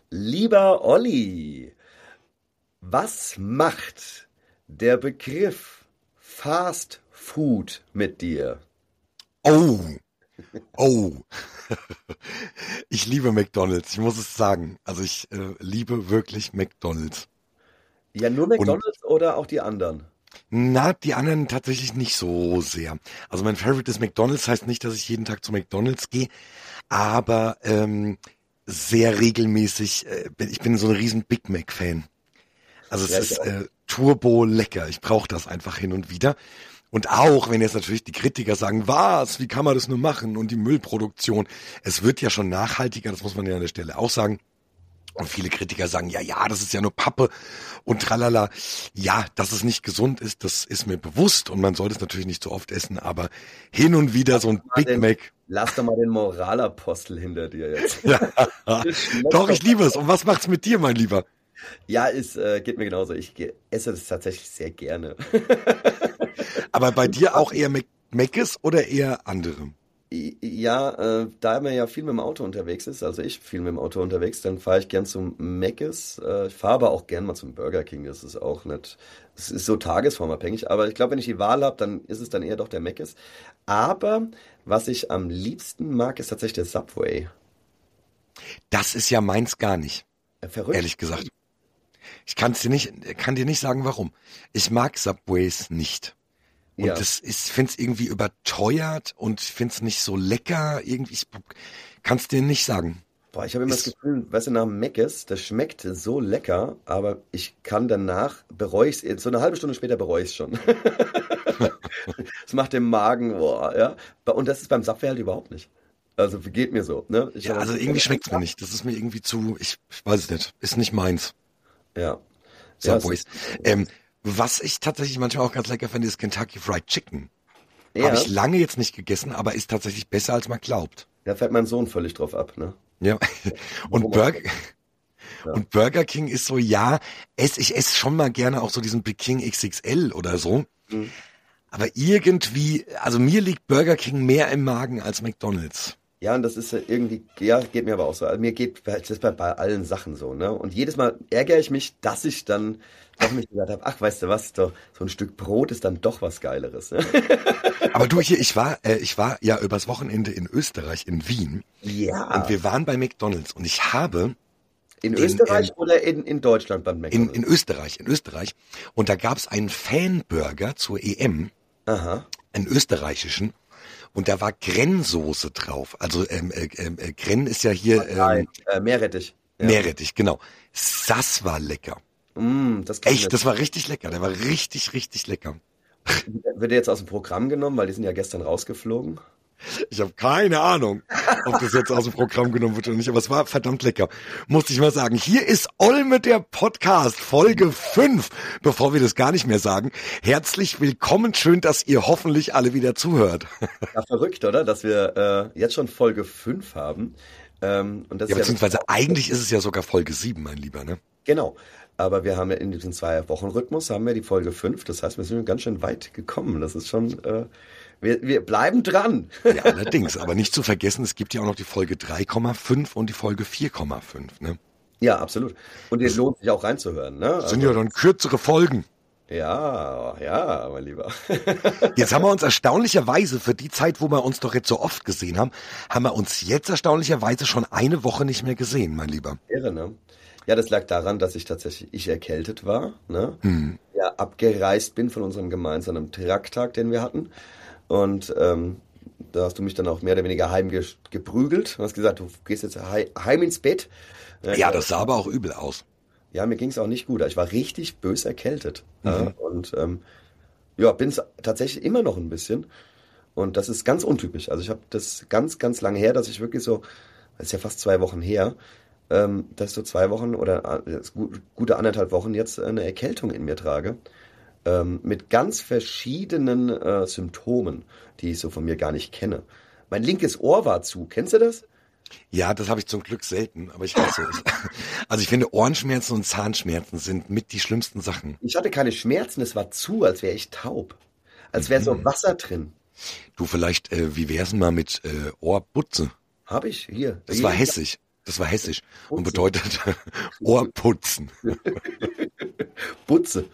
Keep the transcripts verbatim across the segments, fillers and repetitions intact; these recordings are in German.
Lieber Olli, was macht der Begriff Fast Food mit dir? Oh, oh. Ich liebe McDonald's, ich muss es sagen. Also ich äh, liebe wirklich McDonald's. Ja, nur Und McDonald's oder auch die anderen? na, die anderen tatsächlich nicht so sehr. Also mein Favorite ist McDonald's, heißt nicht, dass ich jeden Tag zu McDonald's gehe, aber ähm, sehr regelmäßig, äh, bin, ich bin so ein riesen Big Mac-Fan. Also es Ja, ich ist auch. äh, turbo lecker. Ich brauche das einfach hin und wieder. Und auch, wenn jetzt natürlich die Kritiker sagen, was, wie kann man das nur machen? Und die Müllproduktion. Es wird ja schon nachhaltiger, das muss man ja an der Stelle auch sagen. Und viele Kritiker sagen, ja, ja, das ist ja nur Pappe und tralala. Ja, dass es nicht gesund ist, das ist mir bewusst und man sollte es natürlich nicht so oft essen, aber hin und wieder Lass so ein doch mal Big den, Mac. lass doch mal den Moralapostel hinter dir jetzt. Ja, Das schmeckt doch, doch ich liebe es. einfach. Und was macht's mit dir, mein Lieber? Ja, es äh, geht mir genauso. Ich ge- esse das tatsächlich sehr gerne. Aber bei dir auch eher Mac Mc's oder eher andere? Ja, äh, da man ja viel mit dem Auto unterwegs ist, also ich viel mit dem Auto unterwegs, dann fahre ich gern zum Mc's. Äh, ich fahre aber auch gern mal zum Burger King. Das ist auch nicht, es ist so tagesformabhängig. Aber ich glaube, wenn ich die Wahl habe, dann ist es dann eher doch der Mc's. Aber was ich am liebsten mag, ist tatsächlich der Subway. Das ist ja meins gar nicht, Äh, verrückt. ehrlich gesagt. Ich kann's dir nicht, kann dir nicht sagen, warum. Ich mag Subways nicht. Und Ja. das ist, find's irgendwie überteuert und find's nicht so lecker. Irgendwie, ich kann's dir nicht sagen. Boah, ich habe immer das Ist, Gefühl, weißt du, nach dem Mc's, das schmeckt so lecker, aber ich kann danach, bereue ich es, so eine halbe Stunde später bereue ich es schon. Es macht den Magen, boah, ja. Und das ist beim Subway halt überhaupt nicht. Also geht mir so, ne? Ich ja, habe also dann irgendwie einen schmeckt's mir Tag. nicht. Das ist mir irgendwie zu, ich, ich weiß es nicht. Ist nicht meins. Ja. Ja, es Subways. ist, Ähm, was ich tatsächlich manchmal auch ganz lecker finde, ist Kentucky Fried Chicken. Habe ja, ich lange jetzt nicht gegessen, aber ist tatsächlich besser, als man glaubt. da fällt mein Sohn völlig drauf ab, ne? Ja. Und Warum auch Burger, immer. Ja. und Burger King ist so, ja, ess, ich esse schon mal gerne auch so diesen Big King X X L oder so. Hm. Aber irgendwie, also mir liegt Burger King mehr im Magen als McDonald's. Ja, und das ist ja irgendwie, ja, geht mir aber auch so. Also mir geht das ist bei, bei allen Sachen so, ne? Und jedes Mal ärgere ich mich, dass ich dann doch nicht gesagt habe, ach, weißt du was, doch, so ein Stück Brot ist dann doch was Geileres, ne? Aber du hier, ich war, äh, ich war ja übers Wochenende in Österreich, in Wien, und Ja. wir waren bei McDonald's und ich habe In in, Österreich ähm, oder in, in Deutschland beim in, in McDonald's? Österreich, in Österreich, und da gab's einen Fanburger zur E M, Aha. einen österreichischen, und da war Grennsoße drauf. Also ähm, äh, ähm, äh, Grenn ist ja hier Nein, ähm, äh, Meerrettich. Ja. Meerrettich, genau. Das war lecker. Mm, das kenne ich Echt, nicht. das war richtig lecker. Der war richtig, richtig lecker. Wird der jetzt aus dem Programm genommen, weil die sind ja gestern rausgeflogen? Ich habe keine Ahnung, ob das jetzt aus dem Programm genommen wird oder nicht, aber es war verdammt lecker. Musste ich mal sagen. Hier ist Olme der Podcast, Folge fünf. Bevor wir das gar nicht mehr sagen, herzlich willkommen. Schön, dass ihr hoffentlich alle wieder zuhört. Ja, verrückt, oder? Dass wir äh, jetzt schon Folge fünf haben. Ähm, und das Ja, ist ja wirklich beziehungsweise auch, eigentlich ist es ja sogar Folge sieben, mein Lieber, ne? genau. Aber wir haben ja in diesem Zwei-Wochen-Rhythmus haben wir die Folge fünf. Das heißt, wir sind ganz schön weit gekommen. Das ist schon, äh, wir, wir bleiben dran. Ja, allerdings. Aber nicht zu vergessen, es gibt ja auch noch die Folge drei Komma fünf und die Folge vier Komma fünf, ne? Ja, absolut. Und es Das lohnt sich auch reinzuhören, ne? sind ja Also, dann kürzere Folgen. ja, ja, mein Lieber. Jetzt haben wir uns erstaunlicherweise für die Zeit, wo wir uns doch jetzt so oft gesehen haben, haben wir uns jetzt erstaunlicherweise schon eine Woche nicht mehr gesehen, mein Lieber. Irre, ne? Ja, das lag daran, dass ich tatsächlich ich erkältet war, ne? Hm. Ja, abgereist bin von unserem gemeinsamen Trakttag, den wir hatten. Und ähm, da hast du mich dann auch mehr oder weniger heimgeprügelt. Du hast gesagt, du gehst jetzt hei- heim ins Bett. Ja, ich Ja, war, das sah aber auch übel aus. ja, mir ging es auch nicht gut. Ich war richtig bös erkältet. Ja, Mhm. und ähm, ja, bin es tatsächlich immer noch ein bisschen. Und das ist ganz untypisch. Also ich habe das ganz, ganz lange her, dass ich wirklich so, das ist ja fast zwei Wochen her, ähm, dass ich so zwei Wochen oder äh, jetzt gut, gute anderthalb Wochen jetzt eine Erkältung in mir trage. Ähm, mit ganz verschiedenen äh, Symptomen, die ich so von mir gar nicht kenne. Mein linkes Ohr war zu. Kennst du das? Ja, das habe ich zum Glück selten, aber ich hasse es. Also ich finde, Ohrenschmerzen und Zahnschmerzen sind mit die schlimmsten Sachen. Ich hatte keine Schmerzen, es war zu, als wäre ich taub. Als wäre so Mhm. Wasser drin. Du vielleicht, äh, wie wär's denn mal mit äh, Ohrbutze? Habe ich hier. Das war Hier, hässig. Das war hessisch und Putze. bedeutet Ohrputzen. Putze.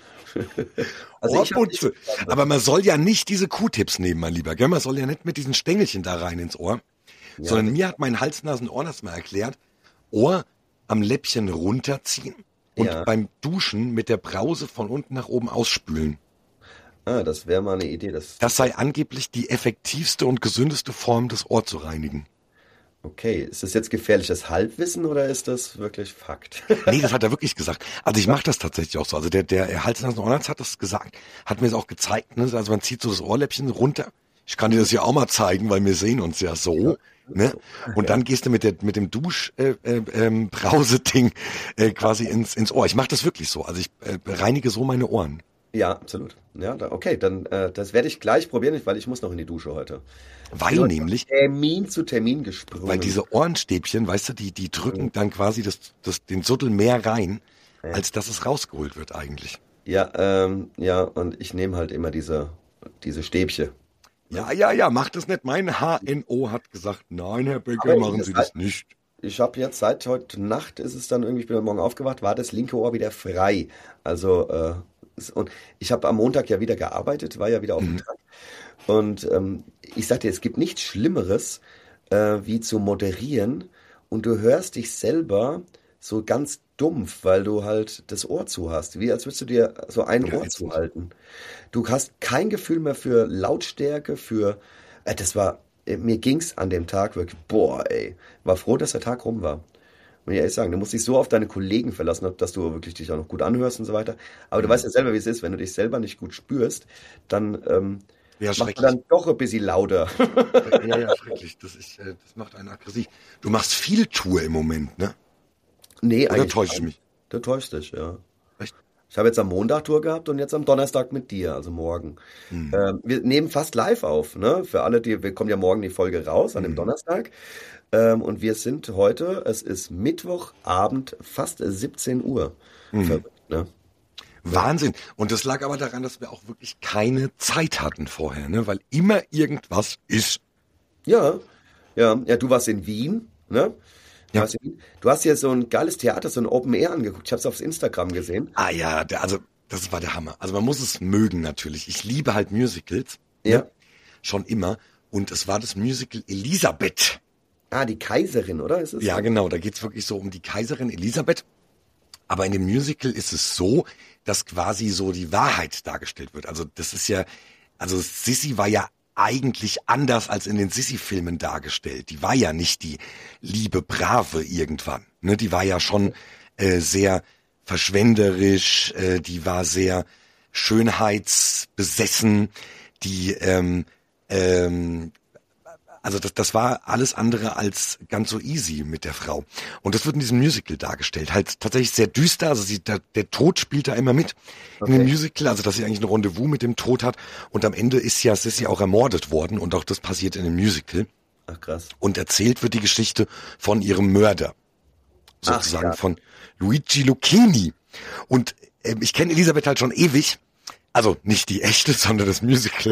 Also ich hab Ohrputze. nicht- Aber man soll ja nicht diese Q-Tips nehmen, mein Lieber. Gell? Man soll ja nicht mit diesen Stängelchen da rein ins Ohr. Ja, Sondern mir hat mein Hals-Nasen-Ohrenarzt mal erklärt, Ohr am Läppchen runterziehen und Ja. beim Duschen mit der Brause von unten nach oben ausspülen. Ah, das wäre mal eine Idee. Das, Das sei angeblich die effektivste und gesündeste Form, das Ohr zu reinigen. okay, ist das jetzt gefährliches Halbwissen oder ist das wirklich Fakt? Nee, das hat er wirklich gesagt. Also ich mache das tatsächlich auch so. Also der, der Hals-Nasen-Ohrenarzt hat das gesagt, hat mir das auch gezeigt. Ne? Also man zieht so das Ohrläppchen runter. Ich kann dir das ja auch mal zeigen, weil wir sehen uns ja so. Ne? Und dann gehst du mit der mit dem Dusch äh, äh, ähm, Brause-Ding äh, quasi ins ins Ohr. Ich mache das wirklich so. Also ich äh, reinige so meine Ohren. Ja, absolut. Ja, da, okay, dann äh, das werde ich gleich probieren, weil ich muss noch in die Dusche heute. Weil Nur nämlich, Termin zu Termin gesprungen. weil diese Ohrenstäbchen, weißt du, die die drücken dann quasi das, das den Suttel mehr rein, Ja. als dass es rausgeholt wird eigentlich. Ja, ähm, ja, und ich nehme halt immer diese diese Stäbchen. Ja, ja, ja, macht das nicht. Mein H N O hat gesagt, nein, Herr Becker, Aber ich- machen das Sie heißt- das nicht. Ich habe jetzt seit heute Nacht ist es dann irgendwie, ich bin heute Morgen aufgewacht, war das linke Ohr wieder frei. Also äh, es- und ich habe am Montag ja wieder gearbeitet, war ja wieder auf dem Tag. Und ähm, ich sag dir, es gibt nichts Schlimmeres, äh, wie zu moderieren und du hörst dich selber so ganz dumpf, weil du halt das Ohr zu hast, wie als würdest du dir so ein Ja, Ohr ätzend. zuhalten. Du hast kein Gefühl mehr für Lautstärke, für äh, das war äh, mir ging's an dem Tag wirklich, boah, ey, war froh, dass der Tag rum war. Muss ich ehrlich sagen, du musst dich so auf deine Kollegen verlassen, dass du wirklich dich auch noch gut anhörst und so weiter. Aber du weißt ja selber, wie es ist, wenn du dich selber nicht gut spürst, dann ähm, Ja, macht man schrecklich. dann doch ein bisschen lauter. Ja, ja, schrecklich. Das ist, äh, das macht einen aggressiv. Du machst viel Tour im Moment, ne? Nee, Oder eigentlich täusche ich nicht. mich? Du täuschst dich, ja. Echt? Ich habe jetzt am Montag Tour gehabt und jetzt am Donnerstag mit dir, also morgen. Hm. Ähm, wir nehmen fast live auf, ne? Für alle, die, wir kommen ja morgen die Folge raus, an dem Hm. Donnerstag. Ähm, und wir sind heute, es ist Mittwochabend, fast siebzehn Uhr. Hm. Verrückt, ne? Wahnsinn. Und das lag aber daran, dass wir auch wirklich keine Zeit hatten vorher, ne? Weil immer irgendwas ist. Ja, ja, ja, du warst in Wien, ne? Du, Ja. warst in Wien. Du hast hier so ein geiles Theater, so ein Open Air angeguckt. Ich habe es aufs Instagram gesehen. Ah ja, der, also das war der Hammer. Also man muss es mögen natürlich. Ich liebe halt Musicals. Ja. Ne? Schon immer. Und es war das Musical Elisabeth. Ah, die Kaiserin, oder? Ist es? Ja, genau. Da geht's wirklich so um die Kaiserin Elisabeth. Aber in dem Musical ist es so, dass quasi so die Wahrheit dargestellt wird. Also das ist ja, also Sissi war ja eigentlich anders als in den Sissi-Filmen dargestellt. Die war ja nicht die liebe Brave irgendwann. Ne? Die war ja schon äh, sehr verschwenderisch, äh, die war sehr schönheitsbesessen, die ähm, ähm, also das, das war alles andere als ganz so easy mit der Frau. Und das wird in diesem Musical dargestellt. Halt tatsächlich sehr düster. Also sie, der, der Tod spielt da immer mit in dem Okay. Musical. Also dass sie eigentlich ein Rendezvous mit dem Tod hat. Und am Ende ist ja Sissy auch ermordet worden. Und auch das passiert in dem Musical. Ach, krass. Und erzählt wird die Geschichte von ihrem Mörder. Ach, Sozusagen ja. von Luigi Lucchini. Und äh, ich kenne Elisabeth halt schon ewig. Also nicht die echte, sondern das Musical.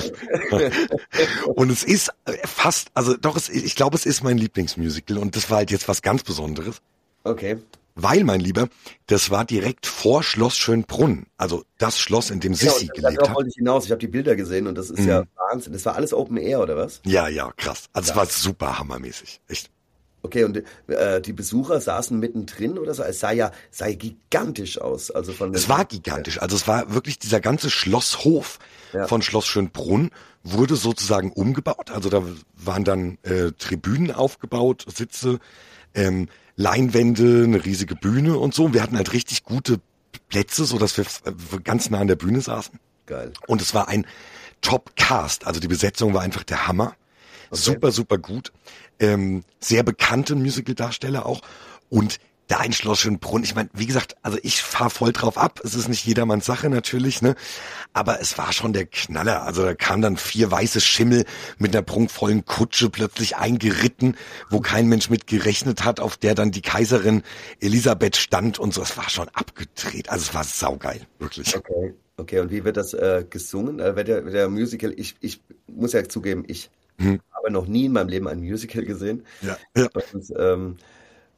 Und es ist äh, fast, also doch, es, ich glaube, es ist mein Lieblingsmusical. Und das war halt jetzt was ganz Besonderes. Okay. Weil, mein Lieber, das war direkt vor Schloss Schönbrunn. Also das Schloss, in dem Sissi Genau, gelebt darauf hat. wollte ich hinaus. Ich habe die Bilder gesehen und das ist Mhm. ja Wahnsinn. Das war alles Open Air, oder was? Ja, ja, krass. Also es war super hammermäßig. Echt. Okay, und äh, die Besucher saßen mittendrin oder so. Es sah ja sah gigantisch aus. Also von Es den- war gigantisch. Also es war wirklich dieser ganze Schlosshof Ja. von Schloss Schönbrunn wurde sozusagen umgebaut. Also da waren dann äh, Tribünen aufgebaut, Sitze, ähm, Leinwände, eine riesige Bühne und so. Und wir hatten halt richtig gute Plätze, so dass wir äh, ganz nah an der Bühne saßen. geil. Und es war ein Top-Cast. Also die Besetzung war einfach der Hammer. Super, super gut. Ähm, sehr bekannte Musical-Darsteller auch. Und da in Schloss Schönbrunn, ich meine, wie gesagt, also ich fahr voll drauf ab. Es ist nicht jedermanns Sache natürlich, ne? Aber es war schon der Knaller. Also da kamen dann vier weiße Schimmel mit einer prunkvollen Kutsche plötzlich eingeritten, wo kein Mensch mit gerechnet hat, auf der dann die Kaiserin Elisabeth stand und so. Es war schon abgedreht. Also es war saugeil, wirklich. Okay. Okay, und wie wird das äh, gesungen? Äh, wird der, wird der Musical, ich, ich muss ja zugeben, ich Hm. habe noch nie in meinem Leben ein Musical gesehen. Ja, ja. Und, ähm,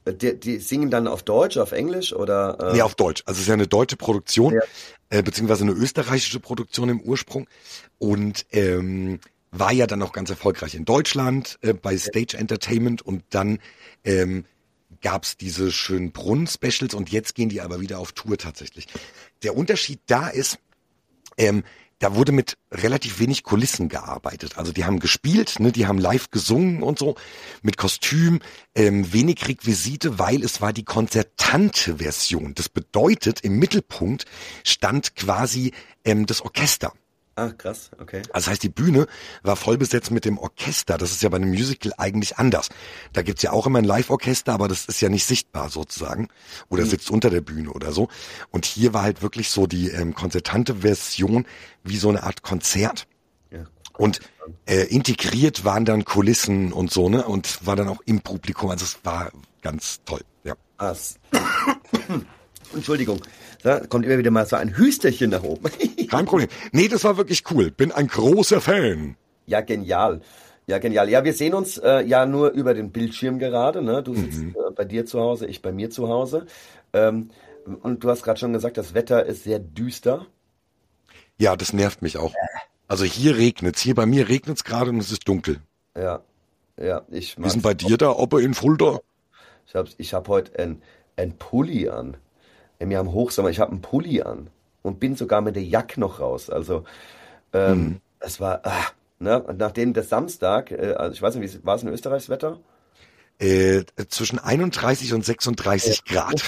die, die singen dann auf Deutsch, auf Englisch oder? Äh? Nee, auf Deutsch. Also es ist ja eine deutsche Produktion, Ja. äh, beziehungsweise eine österreichische Produktion im Ursprung und ähm, war ja dann auch ganz erfolgreich in Deutschland äh, bei Stage Entertainment und dann ähm, gab's diese schönen Brunnen-Specials und jetzt gehen die aber wieder auf Tour tatsächlich. Der Unterschied da ist, ähm, da wurde mit relativ wenig Kulissen gearbeitet. Also die haben gespielt, ne, die haben live gesungen und so, mit Kostüm, ähm, wenig Requisite, weil es war die konzertante Version. Das bedeutet, im Mittelpunkt stand quasi ähm, das Orchester. Ah, krass, okay. Also das heißt, die Bühne war voll besetzt mit dem Orchester. Das ist ja bei einem Musical eigentlich anders. Da gibt's ja auch immer ein Live-Orchester, aber das ist ja nicht sichtbar sozusagen. Oder Mhm. sitzt unter der Bühne oder so. Und hier war halt wirklich so die ähm, konzertante Version wie so eine Art Konzert. Ja. Und äh, integriert waren dann Kulissen und so, ne? Und war dann auch im Publikum. Also es war ganz toll, ja. Ah, s- Entschuldigung, da kommt immer wieder mal so ein Hüsterchen nach oben. Kein Problem. Nee, das war wirklich cool. Bin ein großer Fan. Ja, genial. Ja, genial. Ja, wir sehen uns äh, ja nur über den Bildschirm gerade. Ne? Du sitzt Mhm. äh, bei dir zu Hause, ich bei mir zu Hause. Ähm, und du hast gerade schon gesagt, das Wetter ist sehr düster. Ja, das nervt mich auch. Also hier regnet's. Hier bei mir regnet's gerade und es ist dunkel. Ja, ja, ich Wie ist denn mag's. bei dir da, Oppe in Fulda? Ich habe ich hab heute ein, ein Pulli an. Wir haben Hochsommer, ich habe einen Pulli an und bin sogar mit der Jacke noch raus. Also ähm, Mhm. es war, ah, ne? Und nachdem der Samstag, äh, also ich weiß nicht, wie war es in Österreich das Wetter? Äh, zwischen einunddreißig und sechsunddreißig Grad.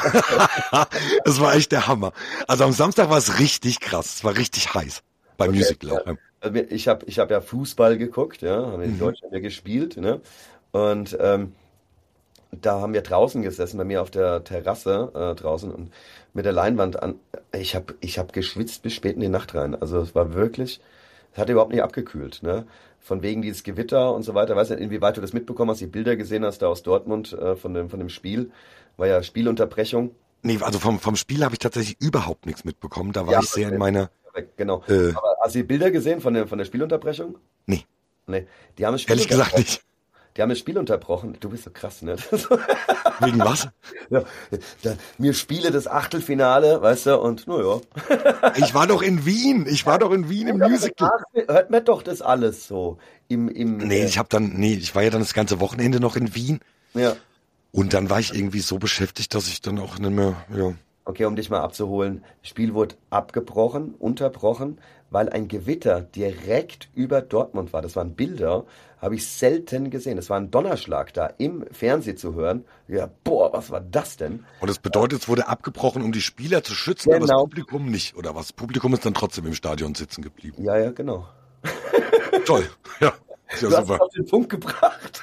Das war echt der Hammer. Also am Samstag war es richtig krass. Es war richtig heiß. Beim Okay, Musical ja. auch. Ja. Also wir- Ich habe ich hab ja Fußball geguckt, ja, haben wir in Mhm. Deutschland ja gespielt, ne? Und ähm, da haben wir draußen gesessen, bei mir auf der Terrasse äh, draußen und mit der Leinwand an. Ich habe ich hab geschwitzt bis spät in die Nacht rein. Also es war wirklich, es hat überhaupt nicht abgekühlt, ne? Von wegen dieses Gewitter und so weiter. Weiß nicht, inwieweit du das mitbekommen hast, die Bilder gesehen hast da aus Dortmund äh, von dem, von dem Spiel. War ja Spielunterbrechung. Nee, also vom, vom Spiel habe ich tatsächlich überhaupt nichts mitbekommen. Da war Ja, ich sehr in meiner, genau. äh, Aber hast du die Bilder gesehen von der, von der Spielunterbrechung? nee, Nee, die haben das Spiel ehrlich gesagt unterbrochen. nicht. Die haben das Spiel unterbrochen. Du bist so krass, ne? Wegen was? Ja, da, mir spiele das Achtelfinale, weißt du, und naja. Ich war doch in Wien. Ich war doch in Wien im Musical. Hört mir doch das alles so. Im, im, Nee, äh, ich habe dann, nee, ich war ja dann das ganze Wochenende noch in Wien ja. und dann war ich irgendwie so beschäftigt, dass ich dann auch nicht mehr, ja. Okay, um dich mal abzuholen. Das Spiel wurde abgebrochen, unterbrochen, weil ein Gewitter direkt über Dortmund war. Das waren Bilder, habe ich selten gesehen. Das war ein Donnerschlag da im Fernsehen zu hören. Ja, boah, was war das denn? Und das bedeutet, es wurde abgebrochen, um die Spieler zu schützen, aber das Genau. Publikum nicht, oder was? Das Publikum ist dann trotzdem im Stadion sitzen geblieben. Ja, ja, genau. Toll, ja, ist ja Du hast es super. auf den Punkt gebracht.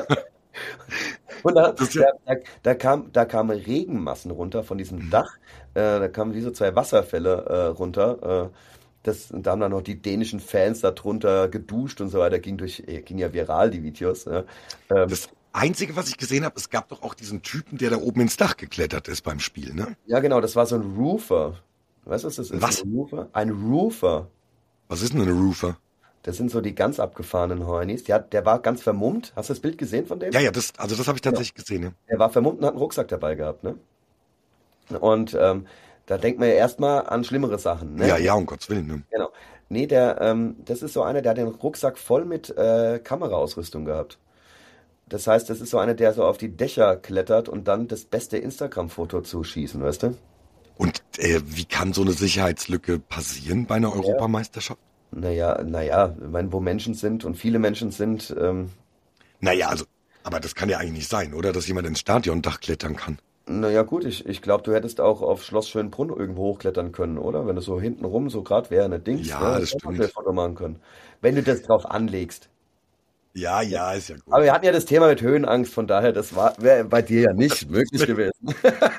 Und da, Das ist ja, da, da, da, kam, da kamen Regenmassen runter von diesem Dach. Äh, da kamen wie so zwei Wasserfälle äh, runter. Äh, das, und da haben dann noch die dänischen Fans da drunter geduscht und so weiter. Ging durch, äh, ging ja viral, die Videos. Ja. Ähm, das Einzige, was ich gesehen habe, es gab doch auch diesen Typen, der da oben ins Dach geklettert ist beim Spiel, ne? ja, genau, das war so ein Roofer. Weißt du, was das ist? Was? Ein Roofer? Ein Roofer. Was ist denn ein Roofer? Das sind so die ganz abgefahrenen Hornies. Der, hat- der war ganz vermummt. Hast du das Bild gesehen von dem? Ja, ja, das, also das habe ich tatsächlich gesehen, ja. Er war vermummt und hat einen Rucksack dabei gehabt, ne? Und ähm, da denkt man ja erstmal an schlimmere Sachen, ne? Ja, ja, um Gottes Willen, ne? Genau. Nee, der, ähm, das ist so einer, der hat den Rucksack voll mit äh, Kameraausrüstung gehabt. Das heißt, das ist so einer, der so auf die Dächer klettert und dann das beste Instagram-Foto zu schießen, weißt du? Und äh, wie kann so eine Sicherheitslücke passieren bei einer Europameisterschaft? Naja, naja, ich meine, wo Menschen sind und viele Menschen sind, ähm, Naja, also, aber das kann ja eigentlich nicht sein, oder? Dass jemand ins Stadiondach klettern kann. naja gut, ich, ich glaube, du hättest auch auf Schloss Schönbrunn irgendwo hochklettern können, oder? Wenn du so hinten rum, so gerade wäre eine Dings, Ja, ne? das Hättest du auch stimmt. schnell ein Foto machen können. Wenn du das drauf anlegst. Ja, ja, ist ja gut. Aber wir hatten ja das Thema mit Höhenangst, von daher, das war wäre bei dir ja nicht möglich gewesen.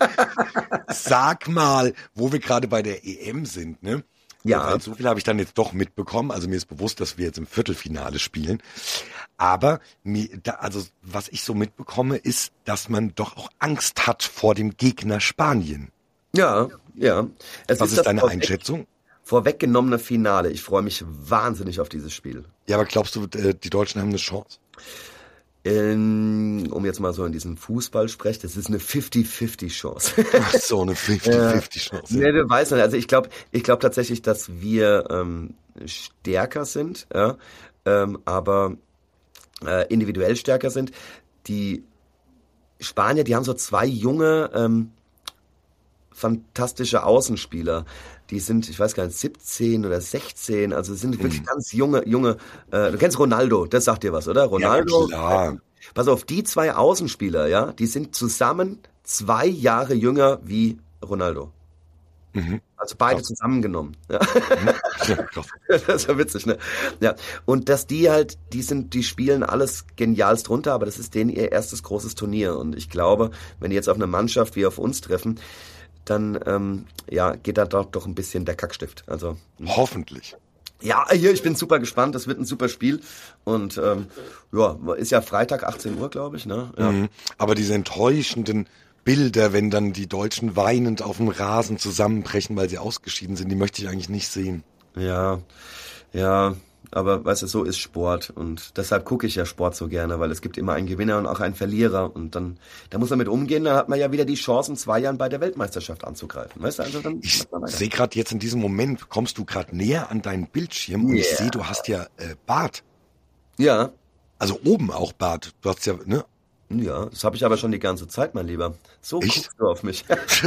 Sag mal, wo wir gerade bei der E M sind, ne? Ja. Weil so viel habe ich dann jetzt doch mitbekommen. Also mir ist bewusst, dass wir jetzt im Viertelfinale spielen. Aber mir, da, also was ich so mitbekomme, ist, dass man doch auch Angst hat vor dem Gegner Spanien. Ja, ja. Es Was ist das deine vorweg, Einschätzung? vorweggenommene Finale. Ich freue mich wahnsinnig auf dieses Spiel. Ja, aber glaubst du, äh, die Deutschen haben eine Chance? Ähm, um jetzt mal so in diesem Fußball sprechen, das ist eine fünfzig fünfzig Chance. Ach so, eine fünfzig fünfzig Chance. Nee, du weißt nicht. Also ich glaube, ich glaube tatsächlich, dass wir ähm, stärker sind, ja, ähm, aber äh, individuell stärker sind. Die Spanier, die haben so zwei junge, ähm, fantastische Außenspieler. Die sind, ich weiß gar nicht, siebzehn oder sechzehn, also sind wirklich Mhm. ganz junge, junge, äh, du kennst Ronaldo, das sagt dir was, oder? Ronaldo. Ja, klar. Pass auf, die zwei Außenspieler, ja, die sind zusammen zwei Jahre jünger wie Ronaldo. Mhm. Also beide Krass. zusammengenommen. Ja. Mhm. Ja, krass. Das ist ja witzig, ne? Ja. Und dass die halt, die sind, die spielen alles genialst drunter, aber das ist denen ihr erstes großes Turnier. Und ich glaube, wenn die jetzt auf eine Mannschaft wie auf uns treffen, dann ähm, ja, geht da doch, doch ein bisschen der Kackstift. Also Hoffentlich. ja, hier, ich bin super gespannt. Das wird ein super Spiel. Und ähm, ja, ist ja Freitag achtzehn Uhr, glaube ich. Ne? Ja. Mhm. Aber diese enttäuschenden Bilder, wenn dann die Deutschen weinend auf dem Rasen zusammenbrechen, weil sie ausgeschieden sind, die möchte ich eigentlich nicht sehen. Ja, ja, aber weißt du, so ist Sport und deshalb gucke ich ja Sport so gerne, weil es gibt immer einen Gewinner und auch einen Verlierer und dann, da muss man mit umgehen, dann hat man ja wieder die Chance, in zwei Jahren bei der Weltmeisterschaft anzugreifen, weißt du, also dann Ich macht man weiter. sehe gerade jetzt in diesem Moment, kommst du gerade näher an deinen Bildschirm und ich Yeah. sehe, du hast ja äh, Bart. Ja, Also oben auch Bart. Du hast ja, ne? ja, das habe ich aber schon die ganze Zeit, mein Lieber. So Echt? guckst du auf mich.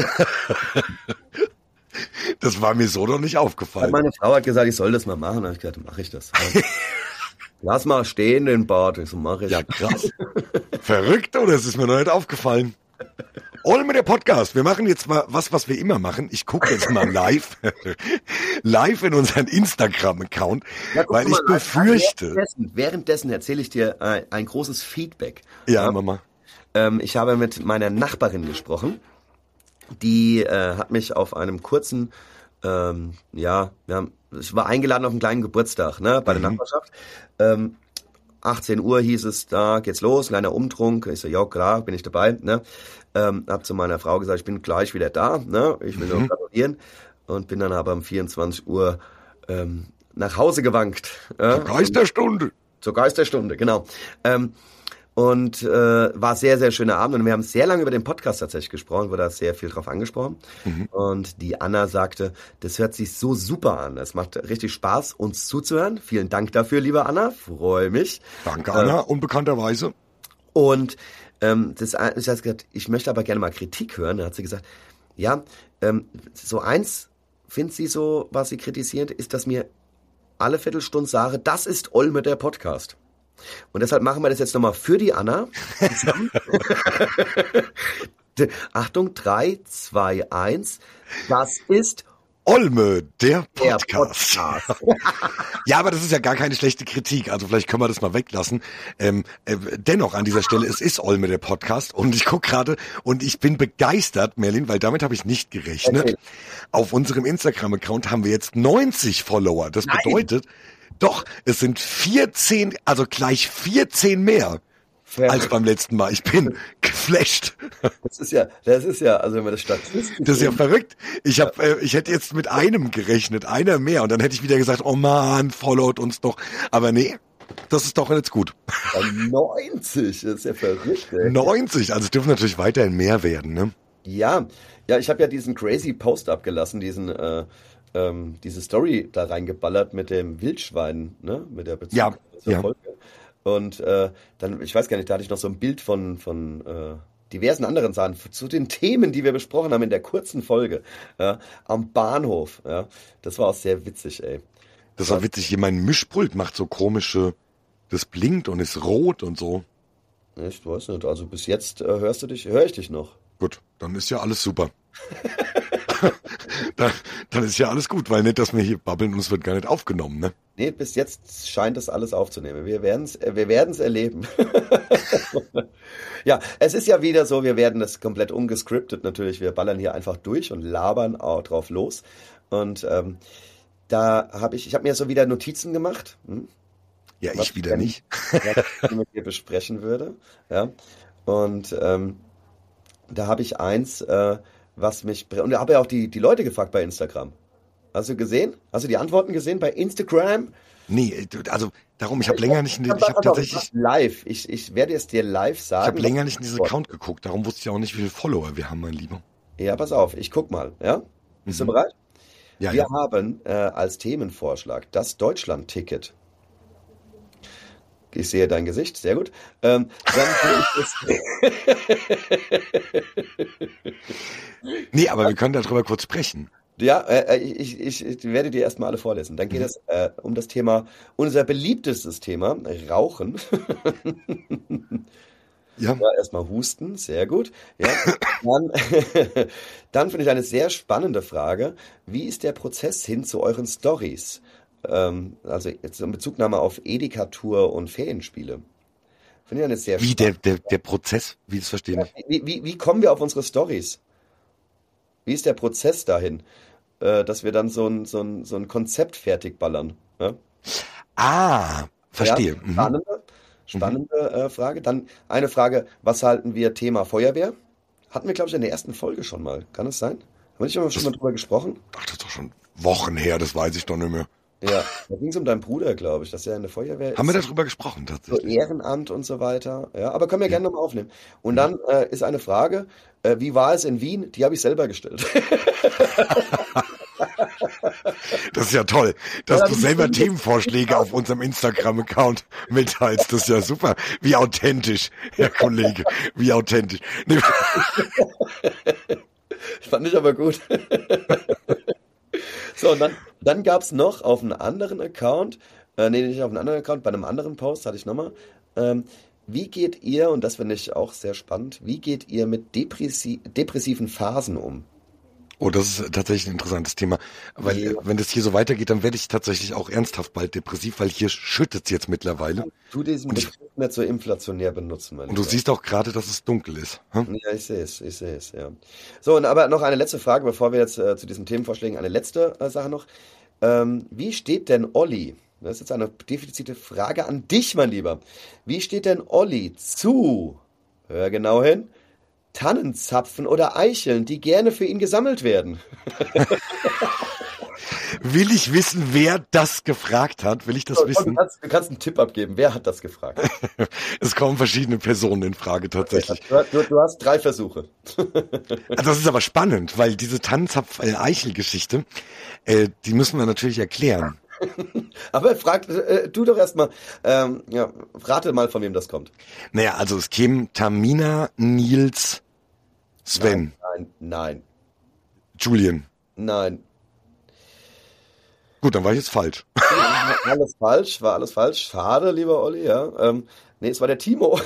Das war mir so noch nicht aufgefallen. Meine Frau hat gesagt, ich soll das mal machen, da habe ich gesagt, mache ich das. Lass mal stehen, den Bart, ich so, mach ich. Ja, krass. Verrückt, oder? Das ist mir noch nicht aufgefallen. Olme, der Podcast. Wir machen jetzt mal was, was wir immer machen. Ich gucke jetzt mal live, live in unseren Instagram-Account, Ja, guck weil mal, ich also befürchte. Währenddessen, währenddessen erzähle ich dir ein, ein großes Feedback. Ja, Mama. Ähm, ich habe mit meiner Nachbarin gesprochen. Die äh, hat mich auf einem kurzen, ähm, ja, wir haben, ich war eingeladen auf einen kleinen Geburtstag, ne, bei der Nachbarschaft. Ähm, achtzehn Uhr hieß es, da geht's los, kleiner Umtrunk. Ich so, ja klar, bin ich dabei, ne. Ähm, hab zu meiner Frau gesagt, ich bin gleich wieder da, ne, ich will nur gratulieren. Und bin dann aber um vierundzwanzig Uhr ähm, nach Hause gewankt. Äh, Geisterstunde. zur Geisterstunde, genau. Ähm, und äh, war sehr, sehr schöner Abend. Und wir haben sehr lange über den Podcast tatsächlich gesprochen, wurde da sehr viel drauf angesprochen. Mhm. Und die Anna sagte, das hört sich so super an. Es macht richtig Spaß, uns zuzuhören. Vielen Dank dafür, liebe Anna. Freue mich. Danke, Anna, unbekannterweise. Und ähm, das, ich, habe gesagt, ich möchte aber gerne mal Kritik hören. Da hat sie gesagt, ja, ähm, so eins findet sie so, was sie kritisiert, ist, dass mir alle Viertelstunde sage, das ist Olme, der Podcast. Und deshalb machen wir das jetzt nochmal für die Anna. Achtung, drei, zwei, eins. Das ist Olme, der der Podcast. Podcast. Ja, aber das ist ja gar keine schlechte Kritik. Also vielleicht können wir das mal weglassen. Ähm, äh, dennoch an dieser Stelle, es ist Olme, der Podcast. Und ich gucke gerade und ich bin begeistert, Merlin, weil damit habe ich nicht gerechnet. Okay. Auf unserem Instagram-Account haben wir jetzt neunzig Follower. Das Nein. bedeutet, doch, es sind vierzehn, also gleich vierzehn mehr als beim letzten Mal. Ich bin geflasht. Das ist ja, das ist ja, also wenn man das statistisch Das ist ja verrückt. Ich hab, äh, ich hätte jetzt mit einem gerechnet, einer mehr, und dann hätte ich wieder gesagt, oh man, followt uns doch. Aber nee, das ist doch jetzt gut. neunzig, das ist ja verrückt, ey. neunzig, also es dürfen natürlich weiterhin mehr werden, ne? Ja, ja, ich habe ja diesen crazy Post abgelassen, diesen, äh, ähm, diese Story da reingeballert mit dem Wildschwein, ne, mit der Bezug Ja, zur ja. Folge. Und äh, dann, ich weiß gar nicht, da hatte ich noch so ein Bild von von äh, diversen anderen Sachen zu den Themen, die wir besprochen haben in der kurzen Folge, ja, am Bahnhof. Ja, das war auch sehr witzig, ey. Das war witzig. Hier mein Mischpult macht so komische, das blinkt und ist rot und so. Ich weiß nicht, also bis jetzt äh, hörst du dich, höre ich dich noch. Gut, dann ist ja alles super. dann, dann ist ja alles gut, weil nicht, dass wir hier babbeln und es wird gar nicht aufgenommen, ne? Nee, bis jetzt scheint das alles aufzunehmen. Wir werden es wir werden's erleben. Ja, es ist ja wieder so, wir werden das komplett ungescriptet natürlich. Wir ballern hier einfach durch und labern auch drauf los. Und ähm, da habe ich, ich habe mir so wieder Notizen gemacht, hm, Ja, was ich wieder denn- nicht. was ich mit dir besprechen würde. Ja, und ähm, da habe ich eins, äh, was mich, bre- und da habe ja auch die, die Leute gefragt bei Instagram. Hast du gesehen? Hast du die Antworten gesehen bei Instagram? Nee, also darum, ich habe länger nicht, in den, Pass ich habe auf, pass auf, tatsächlich, live. Ich, ich werde es dir live ich sagen. habe länger nicht in diesen Account geguckt, darum wusste ich auch nicht, wie viele Follower wir haben, mein Lieber. Ja, pass auf, ich guck mal, ja? Bist du Mhm. bereit? Ja, Wir ja. haben äh, als Themenvorschlag das Deutschland-Ticket. Ich sehe dein Gesicht, sehr gut. Ähm, dann Nee, aber wir können darüber kurz sprechen. ja, äh, ich, ich, ich werde dir erstmal alle vorlesen. Dann geht Mhm. es äh, um das Thema, unser beliebtestes Thema, Rauchen. Ja. Ja, erstmal husten, sehr gut. Ja, dann, dann finde ich eine sehr spannende Frage. Wie ist der Prozess hin zu euren Stories? Ähm, also jetzt in Bezugnahme auf Edeka-Tour und Ferienspiele. Finde ich eine sehr Wie der, spannend. der, der Prozess, wie das verstehe ich. Wie, wie, wie kommen wir auf unsere Stories? Wie ist der Prozess dahin, äh, dass wir dann so ein, so ein, so ein Konzept fertig ballern? Ja, Ah, ja, verstehe. Mhm. spannende, Mhm. spannende äh, Frage. Dann eine Frage, was halten wir Thema Feuerwehr? Hatten wir, glaube ich, in der ersten Folge schon mal. Kann es sein? Haben wir nicht immer schon mal Das, drüber gesprochen? ach, das ist doch schon Wochen her, das weiß ich doch nicht mehr. Ja, da ging es um deinen Bruder, glaube ich, dass er in der Feuerwehr Haben wir ist. darüber gesprochen, So tatsächlich? Ehrenamt und so weiter. Ja, aber können wir Ja. gerne nochmal aufnehmen. Und Mhm. dann äh, ist eine Frage, äh, wie war es in Wien? Die habe ich selber gestellt. Das ist ja toll, Ja, dass da du bin ich, selber bin ich jetzt Themenvorschläge auf unserem Instagram-Account mitteilst. Das ist ja super. Wie authentisch, Herr Kollege. Wie authentisch. Nee, fand ich aber gut. So, und dann, dann gab es noch auf einem anderen Account, äh, nee, nicht auf einem anderen Account, bei einem anderen Post hatte ich nochmal, ähm, wie geht ihr, und das finde ich auch sehr spannend, wie geht ihr mit depressi depressiven Phasen um? oh, das ist tatsächlich ein interessantes Thema. Weil äh, Ja. wenn das hier so weitergeht, dann werde ich tatsächlich auch ernsthaft bald depressiv, weil hier schüttet es jetzt mittlerweile. Tu diesen Und ich, Begriff nicht so inflationär benutzen, mein und du Lieber. siehst auch gerade, dass es dunkel ist. Hm? Ja, ich sehe es, ich sehe es, ja. So, und aber noch eine letzte Frage, bevor wir jetzt äh, zu diesen Themenvorschlägen, eine letzte äh, Sache noch. Ähm, wie steht denn Olli? Das ist jetzt eine definierte Frage an dich, mein Lieber. Wie steht denn Olli zu, hör genau hin, Tannenzapfen oder Eicheln, die gerne für ihn gesammelt werden? Will ich wissen, wer das gefragt hat? Will ich das So, Du wissen? kannst, du kannst einen Tipp abgeben. Wer hat das gefragt? Es kommen verschiedene Personen in Frage Okay, tatsächlich. du, du, du hast drei Versuche. Ah, das ist aber spannend, weil diese Tannenzapf-Eichel-Geschichte, äh, die müssen wir natürlich erklären. Aber frag, äh, du doch erstmal, ähm, ja, rate mal, von wem das kommt. Naja, also es kämen Tamina, Nils, Nein, Sven, nein, nein, Julian. nein. Gut, dann war ich jetzt falsch. Alles falsch, war alles falsch. Schade, lieber Olli, ja. Ähm, nee, es war der Timo.